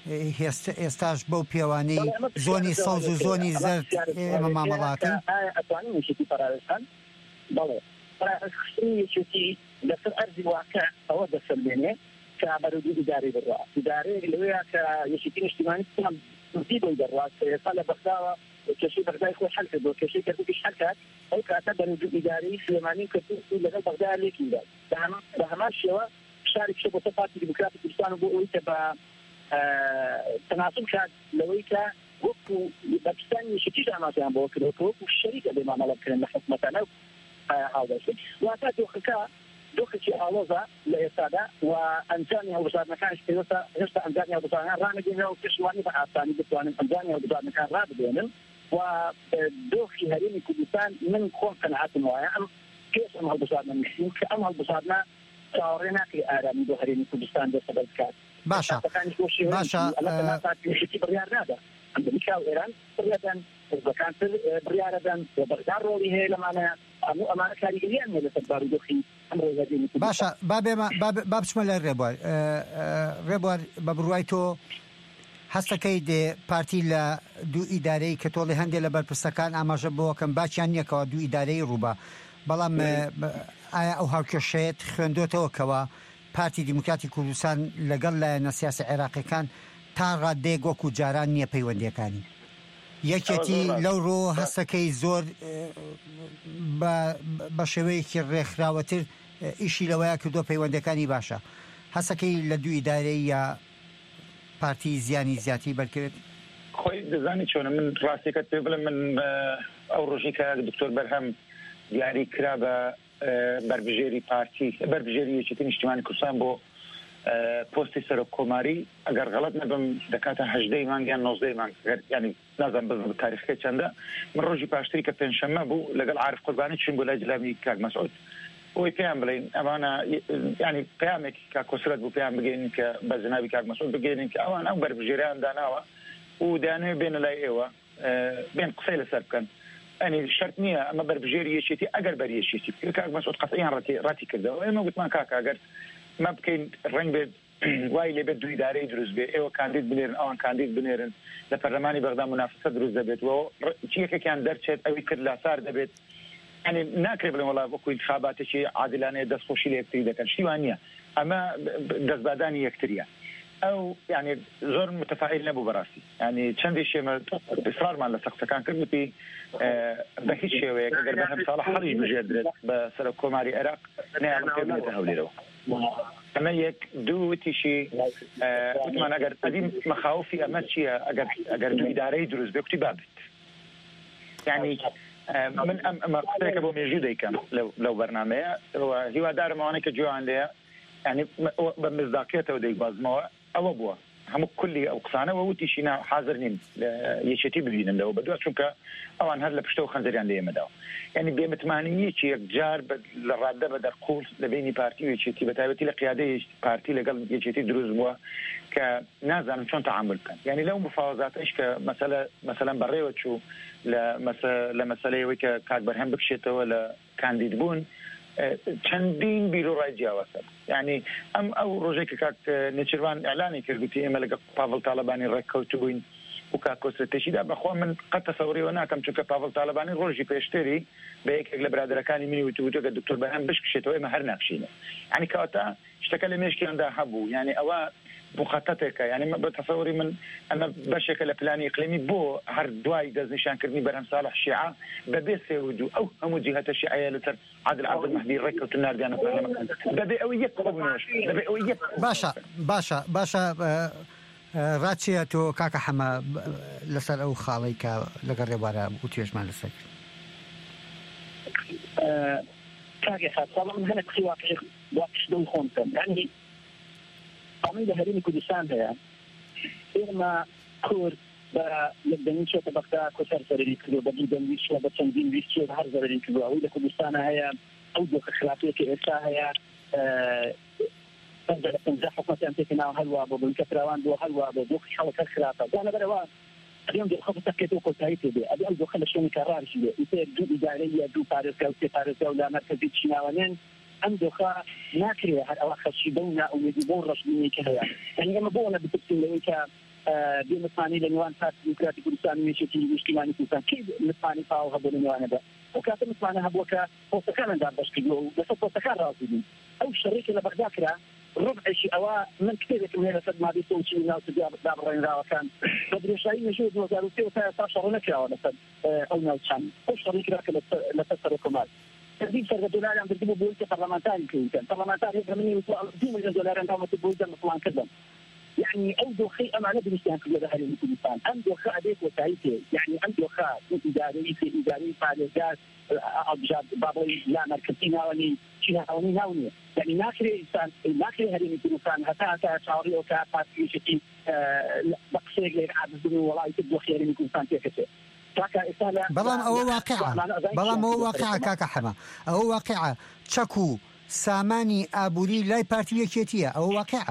ئێستاش بەو پێوانەی زۆنی سەوز و زۆنی زەرد ئێمە مامەڵاتن ئەتوانین یەکێتی پارێزان بەڵێ یەکێتی لەسەر ئەرزی واقع ئەوە دەسەلمێنێ کە بەرەودوو ئیدارەی بڕوا ئیدارەیەک لەوەیە کە یەکێتی نیشتیمانی وردی بۆی دەڕات ئێستا لە بەغداوە کێشەی بەغدای خۆی حەل کردەوە کێشەی کەرکووکیش حەل کات ئەو کاتە بەرەودوو ئیدارەی سلێمانی کردو لەگەڵ بەغدا لێکی داد بە هەمان شێوە شاری کشە بۆ پارتی دیموکراتی کوردستان بۆ ئەوەی کە بە تەناسب کات لەوەی کە وەکو پاکستانی یەکێتیش ئامادەیان بۆ کردەوە وەکو شەریکە بێ مامەڵەتکردن لە حکومەتانە و هاوبەشت واتە دۆخێکی ئاڵۆزە لە ئێستادا و ئەنجامی هەڵبژاردنەکانش پێویستە هێشتا ئەنجامی هەڵبژاردنەکان ڕانەگەینەوە و پێشوانی بە ئاسانی بتوانن ئەنجامی هەڵبژاردنەکان ڕابدێنن و دۆخی هەرێمی کوردستان من خۆم قەنەعەتم وایە ئەم پێش ئەم هەڵبژاردنە نووسین کە ئەم هەڵبژاردنە چاوەڕێ ناکەی ئارامی بۆ هەرێمی کوردستان دەستەبەر بکات باشە بڕیار نادا ئەمریکا و ئێران بڕیادەن حزبەکانتر بڕیارەدەن و بەغدا ڕۆڵی هەیە لەمانەیە هەموو ئەمانە کاریگەریان هەیە لەسەر بارودۆخی ئەم ڕێگەدێنی باشە با بچمە لە ڕێبوار بە بڕوای تۆ هەستەکەی دێ پارتی لە دوو ئیدارەی کە تۆڵی هەندێک لە بەرپرسەکان ئاماژە بۆکەم باچیان نییەکەوە دوو ئیدارەی ڕووبە بەڵام ئایا ئەو هاوکێشەیەت خوێندۆتەوە کەوە پارتی دیموکراتی کوردستان لەگەڵ لایەنە سیاسی عێراقیەکان تا ڕادێک وەکو جاران نییە پەیوەندیەکانی یەکێتی لەو ڕۆ هەستەکەی زۆر بە شێوەیەکی ڕێکخراوەتر ئیشی لەوەیە کردو پەیوەندەکانی باشە هەستەکەی لە دوو ئیدارەی یا پارتی زیانی زیاتی بەرکرێت خۆی دەزانی چۆنە من ڕاستێکت پێ بڵم من ئەو ڕۆژی کە دکتۆر بەرهەم دیاری کرا بە بەربژێری پارتی بەربژێری یەکێتی نیشتیمانی کوردستان بۆ پۆستی سەرۆک کۆماری ئەگەر غەڵەت نەبم دەکاتە 18 مانگ یان 19 مانگ ینی نازانم بە تاریخەکەی چەندە من ڕۆژی پاشتری کە پێنجشەممە بوو لەگەڵ عارف قوربانی چین بۆ لای جلامی کاک مەسعود ئەوەی پێیان بڵێن ئەمانە ینی پەیامێکی کاک کۆسرەت بوو پێیان بگەین کە بە جنابی کاک مەسعود بگەێنین کە ئەوان ئەو بەربژێریان داناوە و دەیانەوێت بێنە لای ئێوە بێن قسەی لەسەر بکەن ئەنی شەرت نییە ئەمە بەربژێری یەکێتی ئەگەر بەریەکێتی کاک مەسعود قەتعیان ڕەتی کردەوە ئێمە گوتمان کاک ئەگەر ما بکەین ڕنگ بێت وای لێبێت دوو ئیدارەی دروست بێ ئێوە کاندید بنێرن ئەوان کاندید بنێرن لە پەرلەمانی بەغدا منافسە دروست دەبێت و چیەکێکیان دەرچێت ئەوی کرد لاسار دەبێت ینی ناکرێت بڵێن وەڵا وەکو انتخاباتێکی عادلانەیە دەستخۆشی لە یەکتری دەکەن شتیوان نییە ئەمە دەستبادانی یەکتریە ئەو ینی زۆر متفاعل نەبوو بەڕاستی ینی چەندی شێمە ئیسرارمان لە سەختەکان کردوتی بە هیچ شێوەیەک ئەگەر بەهەم ساڵە حەڵیش بژێردرێت بە سەرۆک کۆماری عێراق نەیانم پێ بنێتە هەولێرەوە ئەمە یەک دووتیشی وتمان ئەگەر ئەدیم مەخاوفی ئەمە چییە ئەگەر دوو ئیدارەی دروست بێ کوتی بابێت ینی من ئەمە قسەیەکە بۆ مێژوو دەیکەم لەو بەرنامەیە هیوادارم ئەوانەی کە گوێیان لێیە ینی بە مزداقیەتەوە دەیبازمەوە ئەوە بووە هەموو کولی ئەو قسانەوە وتیشینا حاضر نین یەکێتی ببینن لەوە بەدووە چونکە ئەوان هەر لە پشتەوە خەنجەریان لە ئێمەداوە ینی بێمتمانیەکی یەکجار لە ڕاددە بە دەرقوڵ لە بینی پارتی و یەکێتی بە تایبەتی لە قیادەی پارتی لەگەڵ یەکێتی دروست بووە کە نازانم چۆن تەعامل بکەن ینی لەو مفاوەزاتەش کە مەسەلەن بەڕێوە چوو لە مەسەلەیەوەی کە کاک بەرهەم بکشێتەوە لە کاندید بوون چەندین بیرۆڕای جیاوازە ینی ئەو ڕۆژێک کە کاک نێچیروان ئەعلانی کردوتی ئێمە لەگەڵ پاڤڵ تاڵەبانی ڕێککەوتبووین و کاک کۆسرەتێشیدا بەخوا من قەت تەسەوریەوە ناکەم چونکە پاڤڵ تاڵەبانی ڕۆژی پێشتری بە یەکێک لە برادەرەکانی منی وتوتە کە دکتۆر بەرهەم بشکشێتەوە ئێمە هەر ناکشینە ینی کەواتە شتەکە لە مێشکیاندا هەبوو ینی ئەوە مخاطەتێکە ینی بە تەسەوری من ئەمە بەشێکە لە پلانی ئیقلیمی بۆ هەر دوای دەستنیشانکردنی بەرهەم ساڵح شیعە بەبێ سێودوو ئەو هەموو جیهەتە شیعەیە لەسەر عادل عەبدولمەهدی ڕێککەوتن ناردیانە پەرلەمانەکان بەبێ ئەوەی یەک قۆبنەوەش بەبێ ئەوەی یەک باشە ڕاچیە تۆ کاکە حەمە لەسەر ئەو خاڵی کە لەگەڵ ڕێبوارە و توێژمان لەسەر کاگە ساڵ من هەنە قسەی واقعش دڵ خۆم کەم ینی ئەمەی لە هەرێمی کوردستان هەیە ئێمە کورد بە یەکدەمین چێتە بەغدا کۆسەر سەرری کردو بە دوودەم ویستوە بە چەندین ویست هەر زەرری کردو ئەوەی لە کوردستانە هەیە ئەو دۆخە خلافەیەکە ئێستا هەیە پەنجا حکومەتیان پێکەناوە هەلوا بۆ بنکە فراوان بۆ هەلوا بۆ دۆخی خەڵک هەر خلافە جا لەبەرەوە ئەم دۆخە بتەکێتەوە کۆتایی پێ بێ ئەبێ ئەو دۆخە لە شوێنی کارڕاژی بێ ئیتر دوو ئیدارەیە دوو پارێزگا و سێ پارێزگا و لا مەرکەزی چیناوەنێن ئەم دۆخە ناکرێت هەر ئەوە خەرشی بە و ناومێدی بۆ ڕەشبینی کە هەیە یعنی ئەمە بۆ نە بترسین لەوەی کە بمثاني لنوان تاك ديمقراطي كردستان ميشتي مشكلاني كردستان كيف مثاني فاو هبو لنوان ده وكاتب مثاني هبوكا بوستكان دار بشكل بس بوستكان راسي او الشريك اللي بغداكرا ربع شيء او من كثير من هنا ما بيسوي شيء الناس دابر راه كان بدري شيء نشوف وزاره وتاشر نكره ولا او نوشان الشريك راك لا تسرقمات تدين سر دولار عم بيجيبوا بولت برلمانتاري كان برلمانتاري يبغى يوصل 2 مليون دولار عندهم تبولت مثلا كذا يعني عنده خي أمانة بالنسبة لهذا الكردستان عنده خا أديك وسعيته يعني عنده خا إداري فعاليات أبجاد بابي لا مركزينا وني شيء هوني يعني ناكري إنسان ناكري هذه الكردستان حتى شعوري وكافاتي شيء بقصير غير عدد والله يتبدو خير من الكردستان كيف بلام أو واقعة كاكا حما أو واقعة تشكو ساماني أبوري لاي بارتية كيتية أو واقعة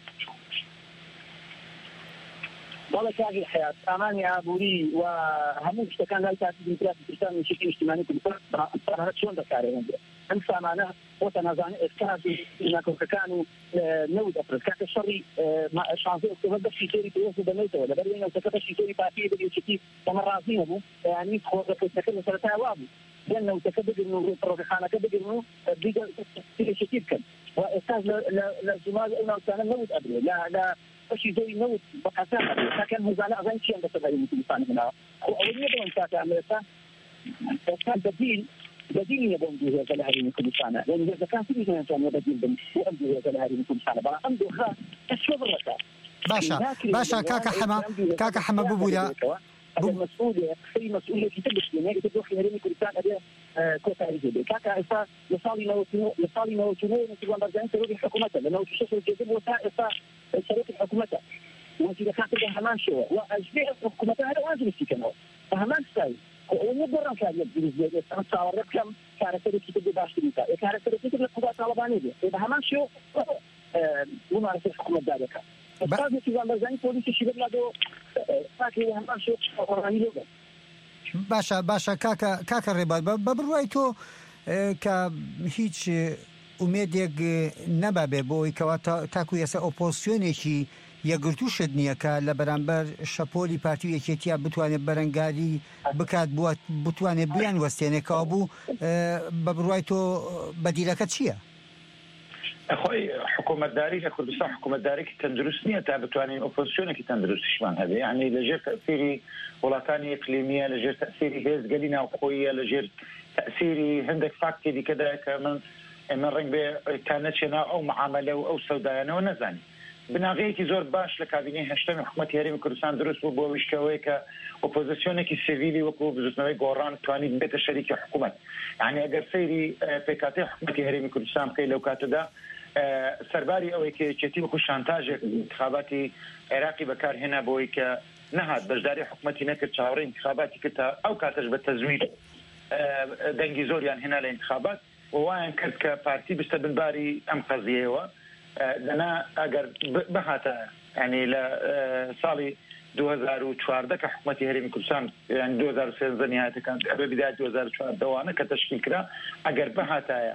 والله كاغي الحياة أماني أبوري وهموش كان لا يتعطي ديمقراطي كردستان من شكل اجتماعي كردستان شلون دكاري هندي أم سامانة وتنازعني إسكازي إنكم كانوا نود أفرد كاك الشري شانزي أكتبت في شيري توصل بميته ولا بدين أو تكتب في شيري باتي بدي شكل كما رازين أبو يعني خوضك تكلم سرتها وابو لأنه تكتب إنه الرخانة كتب إنه بيجا في شكل كم وإسكاز للزمال إنه كان نود أبري لا شيء زي نوت بقاسات كان مزالة زين شيء عند سبعين مثلاً هنا وأولية بون ساعة أمريكا كان بديل يبون جوه زلهري كل سنة لأن إذا كان في مثلاً كان بديل بن جوه زلهري كل سنة بقى عنده خا كشوف الركاب باشا كاكا حما بوبولا المسؤولية في مسؤولية في تبش لنا يتبدو خيرين كل سنة ده كوتا رجلي كاكا إسا لصالي نوتينو نتيجة مرجعين تروح الحكومة لأنه تشوف الجذب وتا شريك الحكومة وإذا كانت همان شو وأجبير الحكومة هذا واجب السكنة فهمان ساي ونقدر نكاد بالنسبة لنا صار كم كانت تركيب باشريكا كانت تركيب القضاء طالبانية إذا همان شو ونعرف الحكومة ذلك بعد في زمان بوليس شباب لادو فاكر همان شو أوراني باشا كاكا رباط ببرويتو كهيج ومێدێک نەبابێ بۆی کەوا تاکو یاسا ئۆپۆزیسیۆنێکی یەگرتووشت نییە کە لە بەرامبەر شەپۆلی پارتی یەکێتیا بتوانێت بەرەنگاری بکات بتوانێت بیان وەستێنێکەوە بوو بە بڕوای تۆ بەدیلەکە چییە؟ ئەخۆی حکوومەتداری لە کوردستان حکوومەتدارێکی تەندروست نییە تا بتوانین ئۆپۆزیسیۆنێکی تەندروستیشمان هەبێ یعنی لەژێر تەئسیری وڵاتانی ئیقلیمیە لەژێر تەئسیری هێزگەلی ناوخۆییە لەژێر تەئسیری هەندێک فاکتی دیکەدایە کە من ڕنگ بێ کانەچێنا ئەو معاملە و ئەو سەودایانەوە نەزانی بناغەیەکی زۆر باش لە کابینەی هەشتەمی حکوومەتی هەرێمی کوردستان دروست بوو بۆ وشکەوەی کە ئۆپۆزیسیۆنێکی سیڤیلی وەکو بزوتنەوەی گۆڕان توانیت بێتە شەریکی حکوومەت یعنی ئەگەر سەیری پێکاتی حکوومەتی هەرێمی کوردستان بکەی لەو کاتەدا سەرباری ئەوەی کە یەکێتی وەکو شانتاژێک انتخاباتی عێراقی بەکارهێنا بۆی کە نەهات بەشداری حکوومەتی نەکرد چاوەڕێی انتخاباتی کرد تا ئەو کاتەش بە تەزویر دەنگی زۆریان هێنا لە انتخابات ووایان کرد کە پارتی بستە بنباری ئەم قەزیەوە لەنا ئەگەر بهاتە ینی لە ساڵی 2014 کە حکوومەتی هەرێمی کوردستان یان 2013 نهایەتەکان ئەبێ بدایەت 2014 کە تەشکیل کرا ئەگەر بهاتایە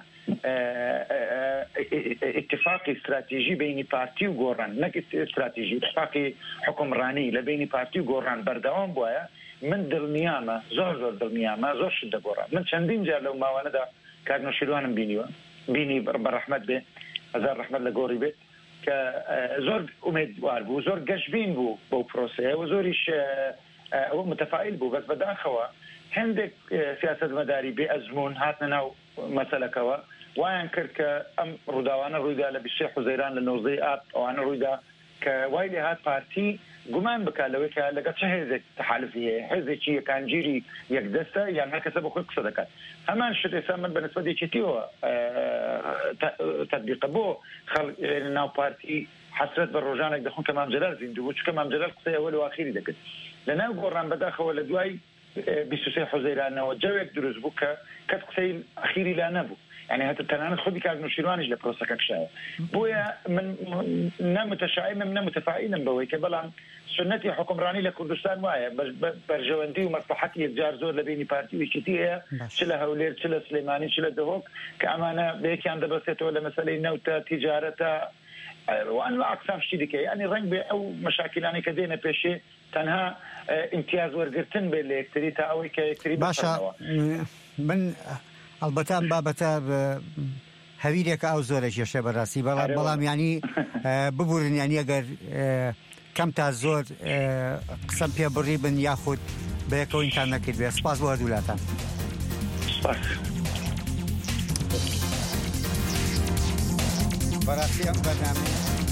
اتفاقی استراتیژی بینی پارتی و گۆڕان نەک استراتیژی اتفاقی حکومڕانی لە بینی پارتی و گۆڕان بەردەوام بووایە من دڵنیامە زۆر دڵنیامە زۆر شت دەگۆڕا من چەندین جار لەو ماوانەدا کارنەوشیروانم بینی بەڕەحمەت بێ هەزار ڕەحمەت لە گۆڕی بێت کە زۆر ئومێدوار بوو زۆر گەشبین بوو بەو پرۆسەیە و زۆریش ئەوە متەفائیل بوو بەس بەداخەوە هەندێک سیاسەتمەداری بێ ئەزمون هاتنە ناو مەسەلەکەوە وایان کرد کە ئەم ڕووداوانە ڕوویدا لە 20 حوزەیران لە 19 ئاب ئەوانە ڕوویدا کە وای لێ هات پارتی گومان بکات لەوەی کە لەگەڵ چه هێزێک تەحالفی هەیە هێزێکی یەکانگیری یەکدەستە یان هەر کەسە بە خۆی قسە دەکات هەمان شت ئێستا من بەنسبەت یەکێتیەوە تەطبیقە بۆ خەڵک ناو پارتی حەسرەت بە ڕۆژانێک دەخۆن کە مام جەلال زیندوو بوو چونکە مام جەلال قسەی ئەوەل و ئاخیری دەکرد لەناو گۆڕان بەداخەوە لە دوای 23 حوزەیرانەوە جەوێک دروست بوو کە کەس قسەی ئەخیری لا نەبوو يعني هذا التنانات خذي كان نشيروانش لبروسك كشاي بويا من نمتشائم من متفائلا بوي كبلان سنتي حكمراني لكردستان وايا برجواندي ومصلحتي الجار زور لبيني بارتي وشتيه شلا هولير شلا سليماني شلا دهوك كأمانة بيك عند بسيط ولا مسألة نوتا تجارة وان اقسام شتی دکه یعنی رنگ به او مشاکلانی که دینه پیشه تنها امتیاز ورگرتن به الکتری تا اوی که الکتری باشا من البته بابته هەویرێکە ئەو زۆرە کێشە بەڕاستی بەڵام ینی ببورن ینی ئەگەر کەم تا زۆر قسەم پێ بڕی بن یاخود بەیەکەوە ئینتان نەکرد بێ. سپاس بۆ هەردوولاتان. بەڕاستی ئەم بەرنامەیە